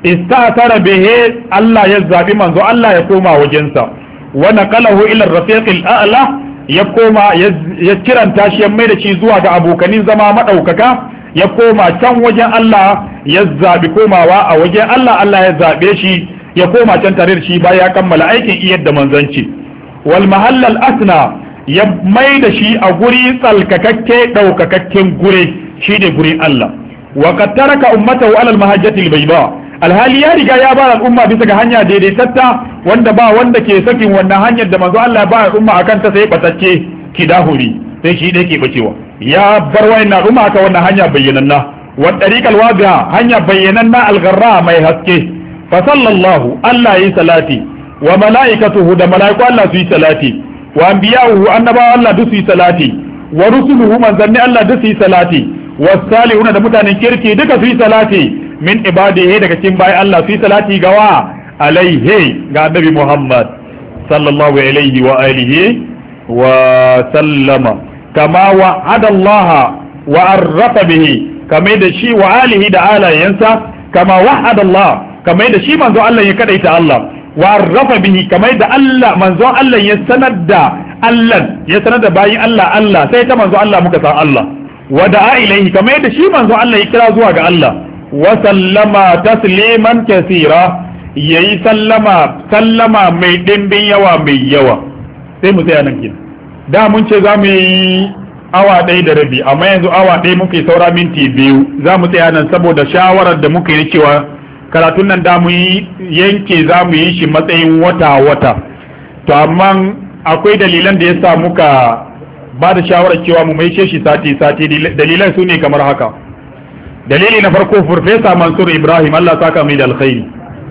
istatara bihi Allah ya zabi manzo Allah ya koma wajensa wa naqalahu ila ar-rafiq al-a'la ya koma ya kiranta shi ya mai da shi zuwa ga abokanin zama madaukaka ya koma can wajen Allah ya zabi komawa a wajen Allah Allah ya zabe shi ya koma can tare da shi bayan ya kammala aikin iyar da manzanci wal mahallal asna ya mai da shi a guri tsalkakakke daukakakken gure shi ne gurin Allah wa qad taraka ummatahu ala al-mahajjati al-bayda alhali ya riga ya bar al'umma bisa ga hanya daidaitatta wanda ba wanda ke sakin wannan hanyar da manzo Allah ya ba al'umma akan ta sai batacce kidahuri sai shi dai ke bacewa ya bar wayannan al'umma aka wannan hanya bayyananna wa tariqal wadiha hanya bayyananna al-gharra mai haske fa sallallahu Allah yi salati wa malaikatuhu da malaiku Allah su yi salati wa anbiya'uhu annabawa Allah duk su yi salati wa rusuluhu manzanni Allah duk su yi salati wa salihuna da mutanen kirki duka su yi salati min ibadihi daga cikin bayan Allah su yi salati gawa alaihi ga annabi Muhammad sallallahu alaihi wa alihi wa sallama kama wa'ada Allah wa arrafa bihi kama da shi wa alihi da alayensa kama wa'ada Allah kama da shi manzo Allah ya kadaita Allah wa arrafa bihi kama da Allah manzo Allah ya sanar da Allah ya sanar da bayin Allah Allah sai ta manzo Allah muka san Allah wa da'a ilaihi kama da shi manzo Allah ya kira zuwa ga Allah wa sallama tasliman kaseera yayi sallama sallama mai dimbin yawa mai yawa sai mu tsaya nan kin da mun ce za mu yi awa ɗaya da rabi amma yanzu awa ɗaya muke saura minti biyu za mu tsaya nan saboda shawarar da muka yi cewa karatun nan da mu yi yanke za mu yi shi matsayin wata wata to amma akwai dalilan da ya sa muka ba da shawarar cewa mu maishe shi sati sati dalilan su ne kamar haka dalili na farko Farfesa Mansur Ibrahim Allah saka mai da alkhairi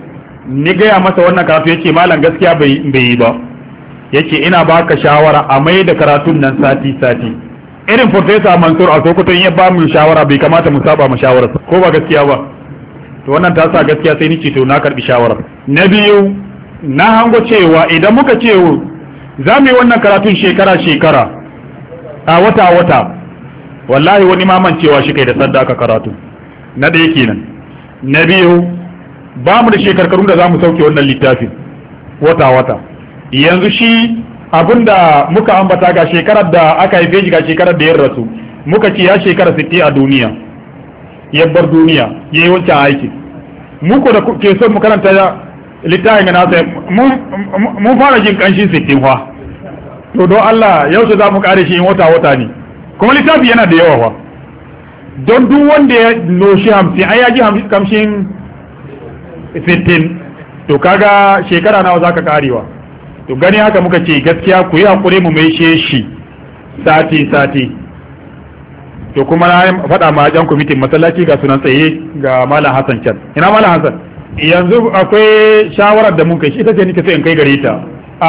ni gaya masa wannan karatu yace malam gaskiya bai yi ba yace ina baka shawara a mai da karatun nan sati sati irin Farfesa Mansur a Sokoto ya ba mu shawara bai kamata mu saba mu shawara ko ba gaskiya ba to wannan ta sa gaskiya sai ni ce to na karbi shawara na biyu na hango cewa idan muka ce za mu yi wannan karatun shekara shekara a wata wata wallahi wani mamancewa shi kai da sadaka karatu na ɗaya kenan na biyu ba mu da shekarkarun da za mu sauke wannan littafin wata wata yanzu shi abinda muka ambata ga shekarar da aka haife shi ga shekarar da ya rasu muka ce ya shekara sittin a duniya ya bar duniya ya yi wancan aiki muku da ke son mu karanta littafin na nasa mun fara jin kanshin sittin fa to don Allah yaushe za mu kare shi in wata wata ne kuma littafi yana da yawa fa don duk wanda ya noshi hamsin ai ya ji kamshin sittin to kaga shekara nawa zaka karewa to gani haka muka ce gaskiya ku yi hakuri mu mai shi sati sati to kuma na faɗa ma jan kwamitin masallaci ga sunan tsaye ga malam Hassan can ina malam Hassan yanzu akwai shawarar da mun kai shi ita ce nake so in kai gare ta a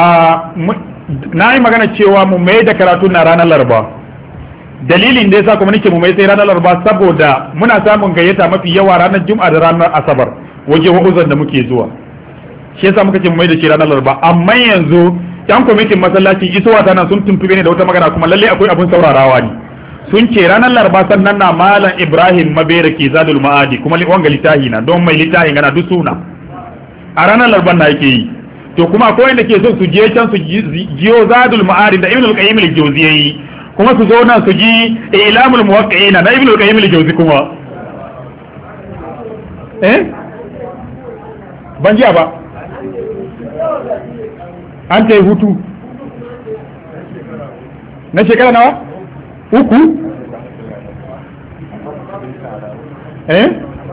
na yi magana cewa mu mai da karatu na ranar Laraba dalilin da yasa kuma nake mu mai sai ranar Laraba saboda muna samun gayyata mafi yawa ranar Juma'a da ranar Asabar waje wa'uzan da muke zuwa shi yasa muka ce mu mai da shi ranar Laraba amma yanzu yan kwamitin masallaci isowa ta nan sun tuntube ne da wata magana kuma lalle akwai abun saurarawa ne sun ce ranar Laraba sannan na malam Ibrahim Mabera ke Zadul Ma'adi kuma wanga litahi na don mai litahin gana duk suna a ranar Laraba na yake yi to kuma akwai wanda ke son su je can su jiyo Zadul Ma'adi da Ibn al-Qayyim al-Jawzi yayi kuma su zo nan su ji Ilamul Muwaqqi'ina na Ibn al-Qayyim al-Jawzi kuma eh ban jiya ba an ta yi hutu na shekara nawa uku eh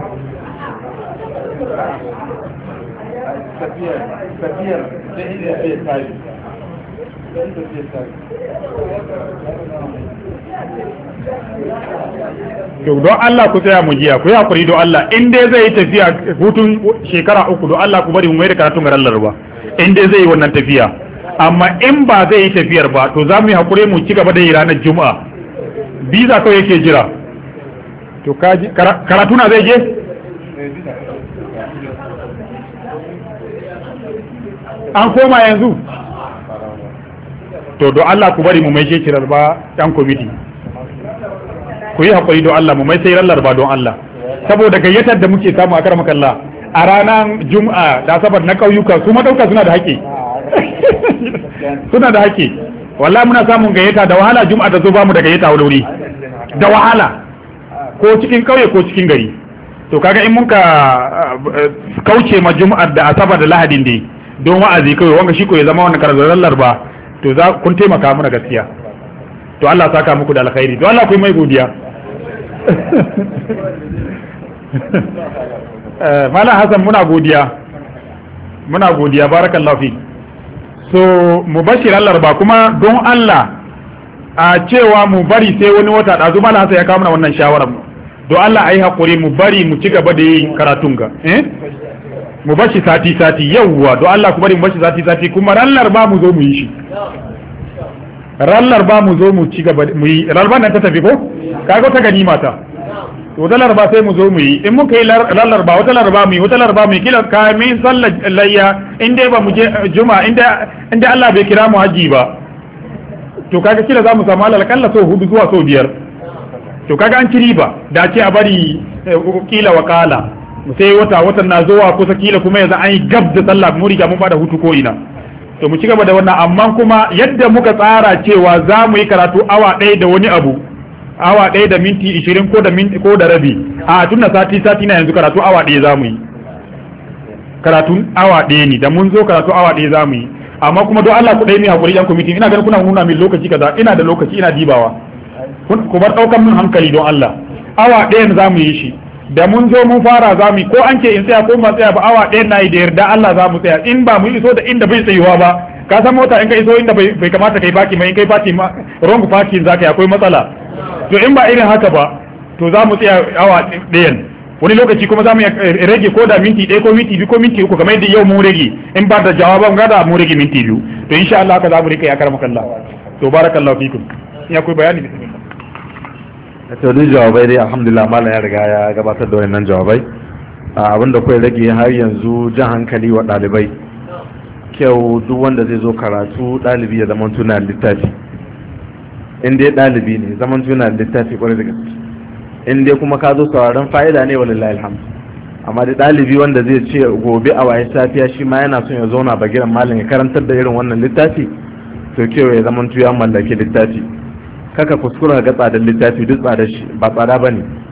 to don Allah ku tsaya mu jiya ku yi hakuri don Allah in dai zai yi tafiya hutun shekara uku don Allah ku bari mu mai da karatun garan Laraba in dai zai yi wannan tafiya amma in ba zai yi tafiyar ba to za mu yi hakuri mu ci gaba da yi ranar Juma'a biza kawai yake jira to kaji karatu na zai je an koma yanzu to don Allah ku bari mu mai shekarar ba yan kwamiti ku yi haƙuri don Allah mu mai sai rallar ba don Allah saboda gayyatar da muke samu a kar makalla a ranar juma'a da asabar na kauyuka su madauka suna da haƙƙi suna da haƙƙi wallahi muna samun gayyata da wahala juma'a da zo bamu da gayyata wuri da wahala ko cikin kauye ko cikin gari to kaga in mun ka kauce ma juma'ar da asabar da lahadin dai don wa'azi kawai wanga shi ko ya zama wannan karzarallar ba to za kun taimaka mana gaskiya to Allah saka muku da alkhairi to Allah ku yi mai godiya Malam Hassan muna godiya muna godiya barakallahu fi so mubashir Allah ba kuma don Allah a cewa mu bari sai wani wata da Malam Hassan ya kawo mana wannan shawarar mu don Allah ayi hakuri mu bari mu ci gaba da yin karatun ga eh mu bashi sati sati yawwa don Allah ku bari mu bashi sati sati kuma rallar ba mu zo mu yi shi rallar ba mu zo mu ci gaba mu yi ralbar nan ta tafi ko kaga ta gani mata to dalar ba sai mu zo mu yi in muka yi lallar ba wata larba mu yi wata larba mu yi kila kamin sallar layya in dai ba mu je juma'a inda inda Allah bai kira mu haji ba to kaga kila za mu samu alal kalla so hudu zuwa so biyar to kaga an ci riba da ce a bari kila wakala sai wata watan na zuwa kusa kila kuma yanzu an yi gab da sallah mu riga mun bada hutu ko ina to mu ci gaba da wannan amma kuma yadda muka tsara cewa za mu yi karatu awa ɗaya da wani abu awa ɗaya da minti ishirin ko da minti ko da rabi a tun da sati sati na yanzu karatu awa ɗaya za mu yi karatun awa ɗaya ne da mun zo karatu awa ɗaya za mu yi amma kuma don Allah ku ɗaya mi hakuri yan kwamiti ina ganin kuna nuna min lokaci kaza ina da lokaci ina dibawa ku bar ɗaukan min hankali don Allah awa ɗayan za mu yi shi da mun zo mun fara za mu yi ko an ce in tsaya ko ba tsaya ba awa ɗayan na yi da yarda Allah za mu tsaya in ba mu iso da inda bai tsayuwa ba ka san mota in ka iso inda bai kamata kai baki mai in kai baki wrong parking za ka yi akwai matsala to in ba irin haka ba to za mu tsaya awa ɗayan wani lokaci kuma za mu rage ko da minti ɗaya ko minti biyu ko minti uku kamar yadda yau mu rage in ba da jawaban gada mu rage minti biyu to insha Allah haka za mu rika ya karama kallah to barakallahu fikum ya akwai bayani bismillah to duk jawabai dai alhamdulillah malam ya riga ya gabatar da wannan jawabai abinda kai rage har yanzu jan hankali wa ɗalibai kyau duk wanda zai zo karatu ɗalibi ya zama tuna littafi in dai ɗalibi ne zaman tuna littafi kwarai da gaske in dai kuma ka zo sauraron fa'ida ne walillahi alhamdu amma da ɗalibi wanda zai ce gobe a waye safiya shi ma yana son ya zauna bagiran malam ya karantar da irin wannan littafi to kyau ya zaman ya mallaki littafi kaka kuskura ga tsadar littafi duk tsadar shi ba tsada bane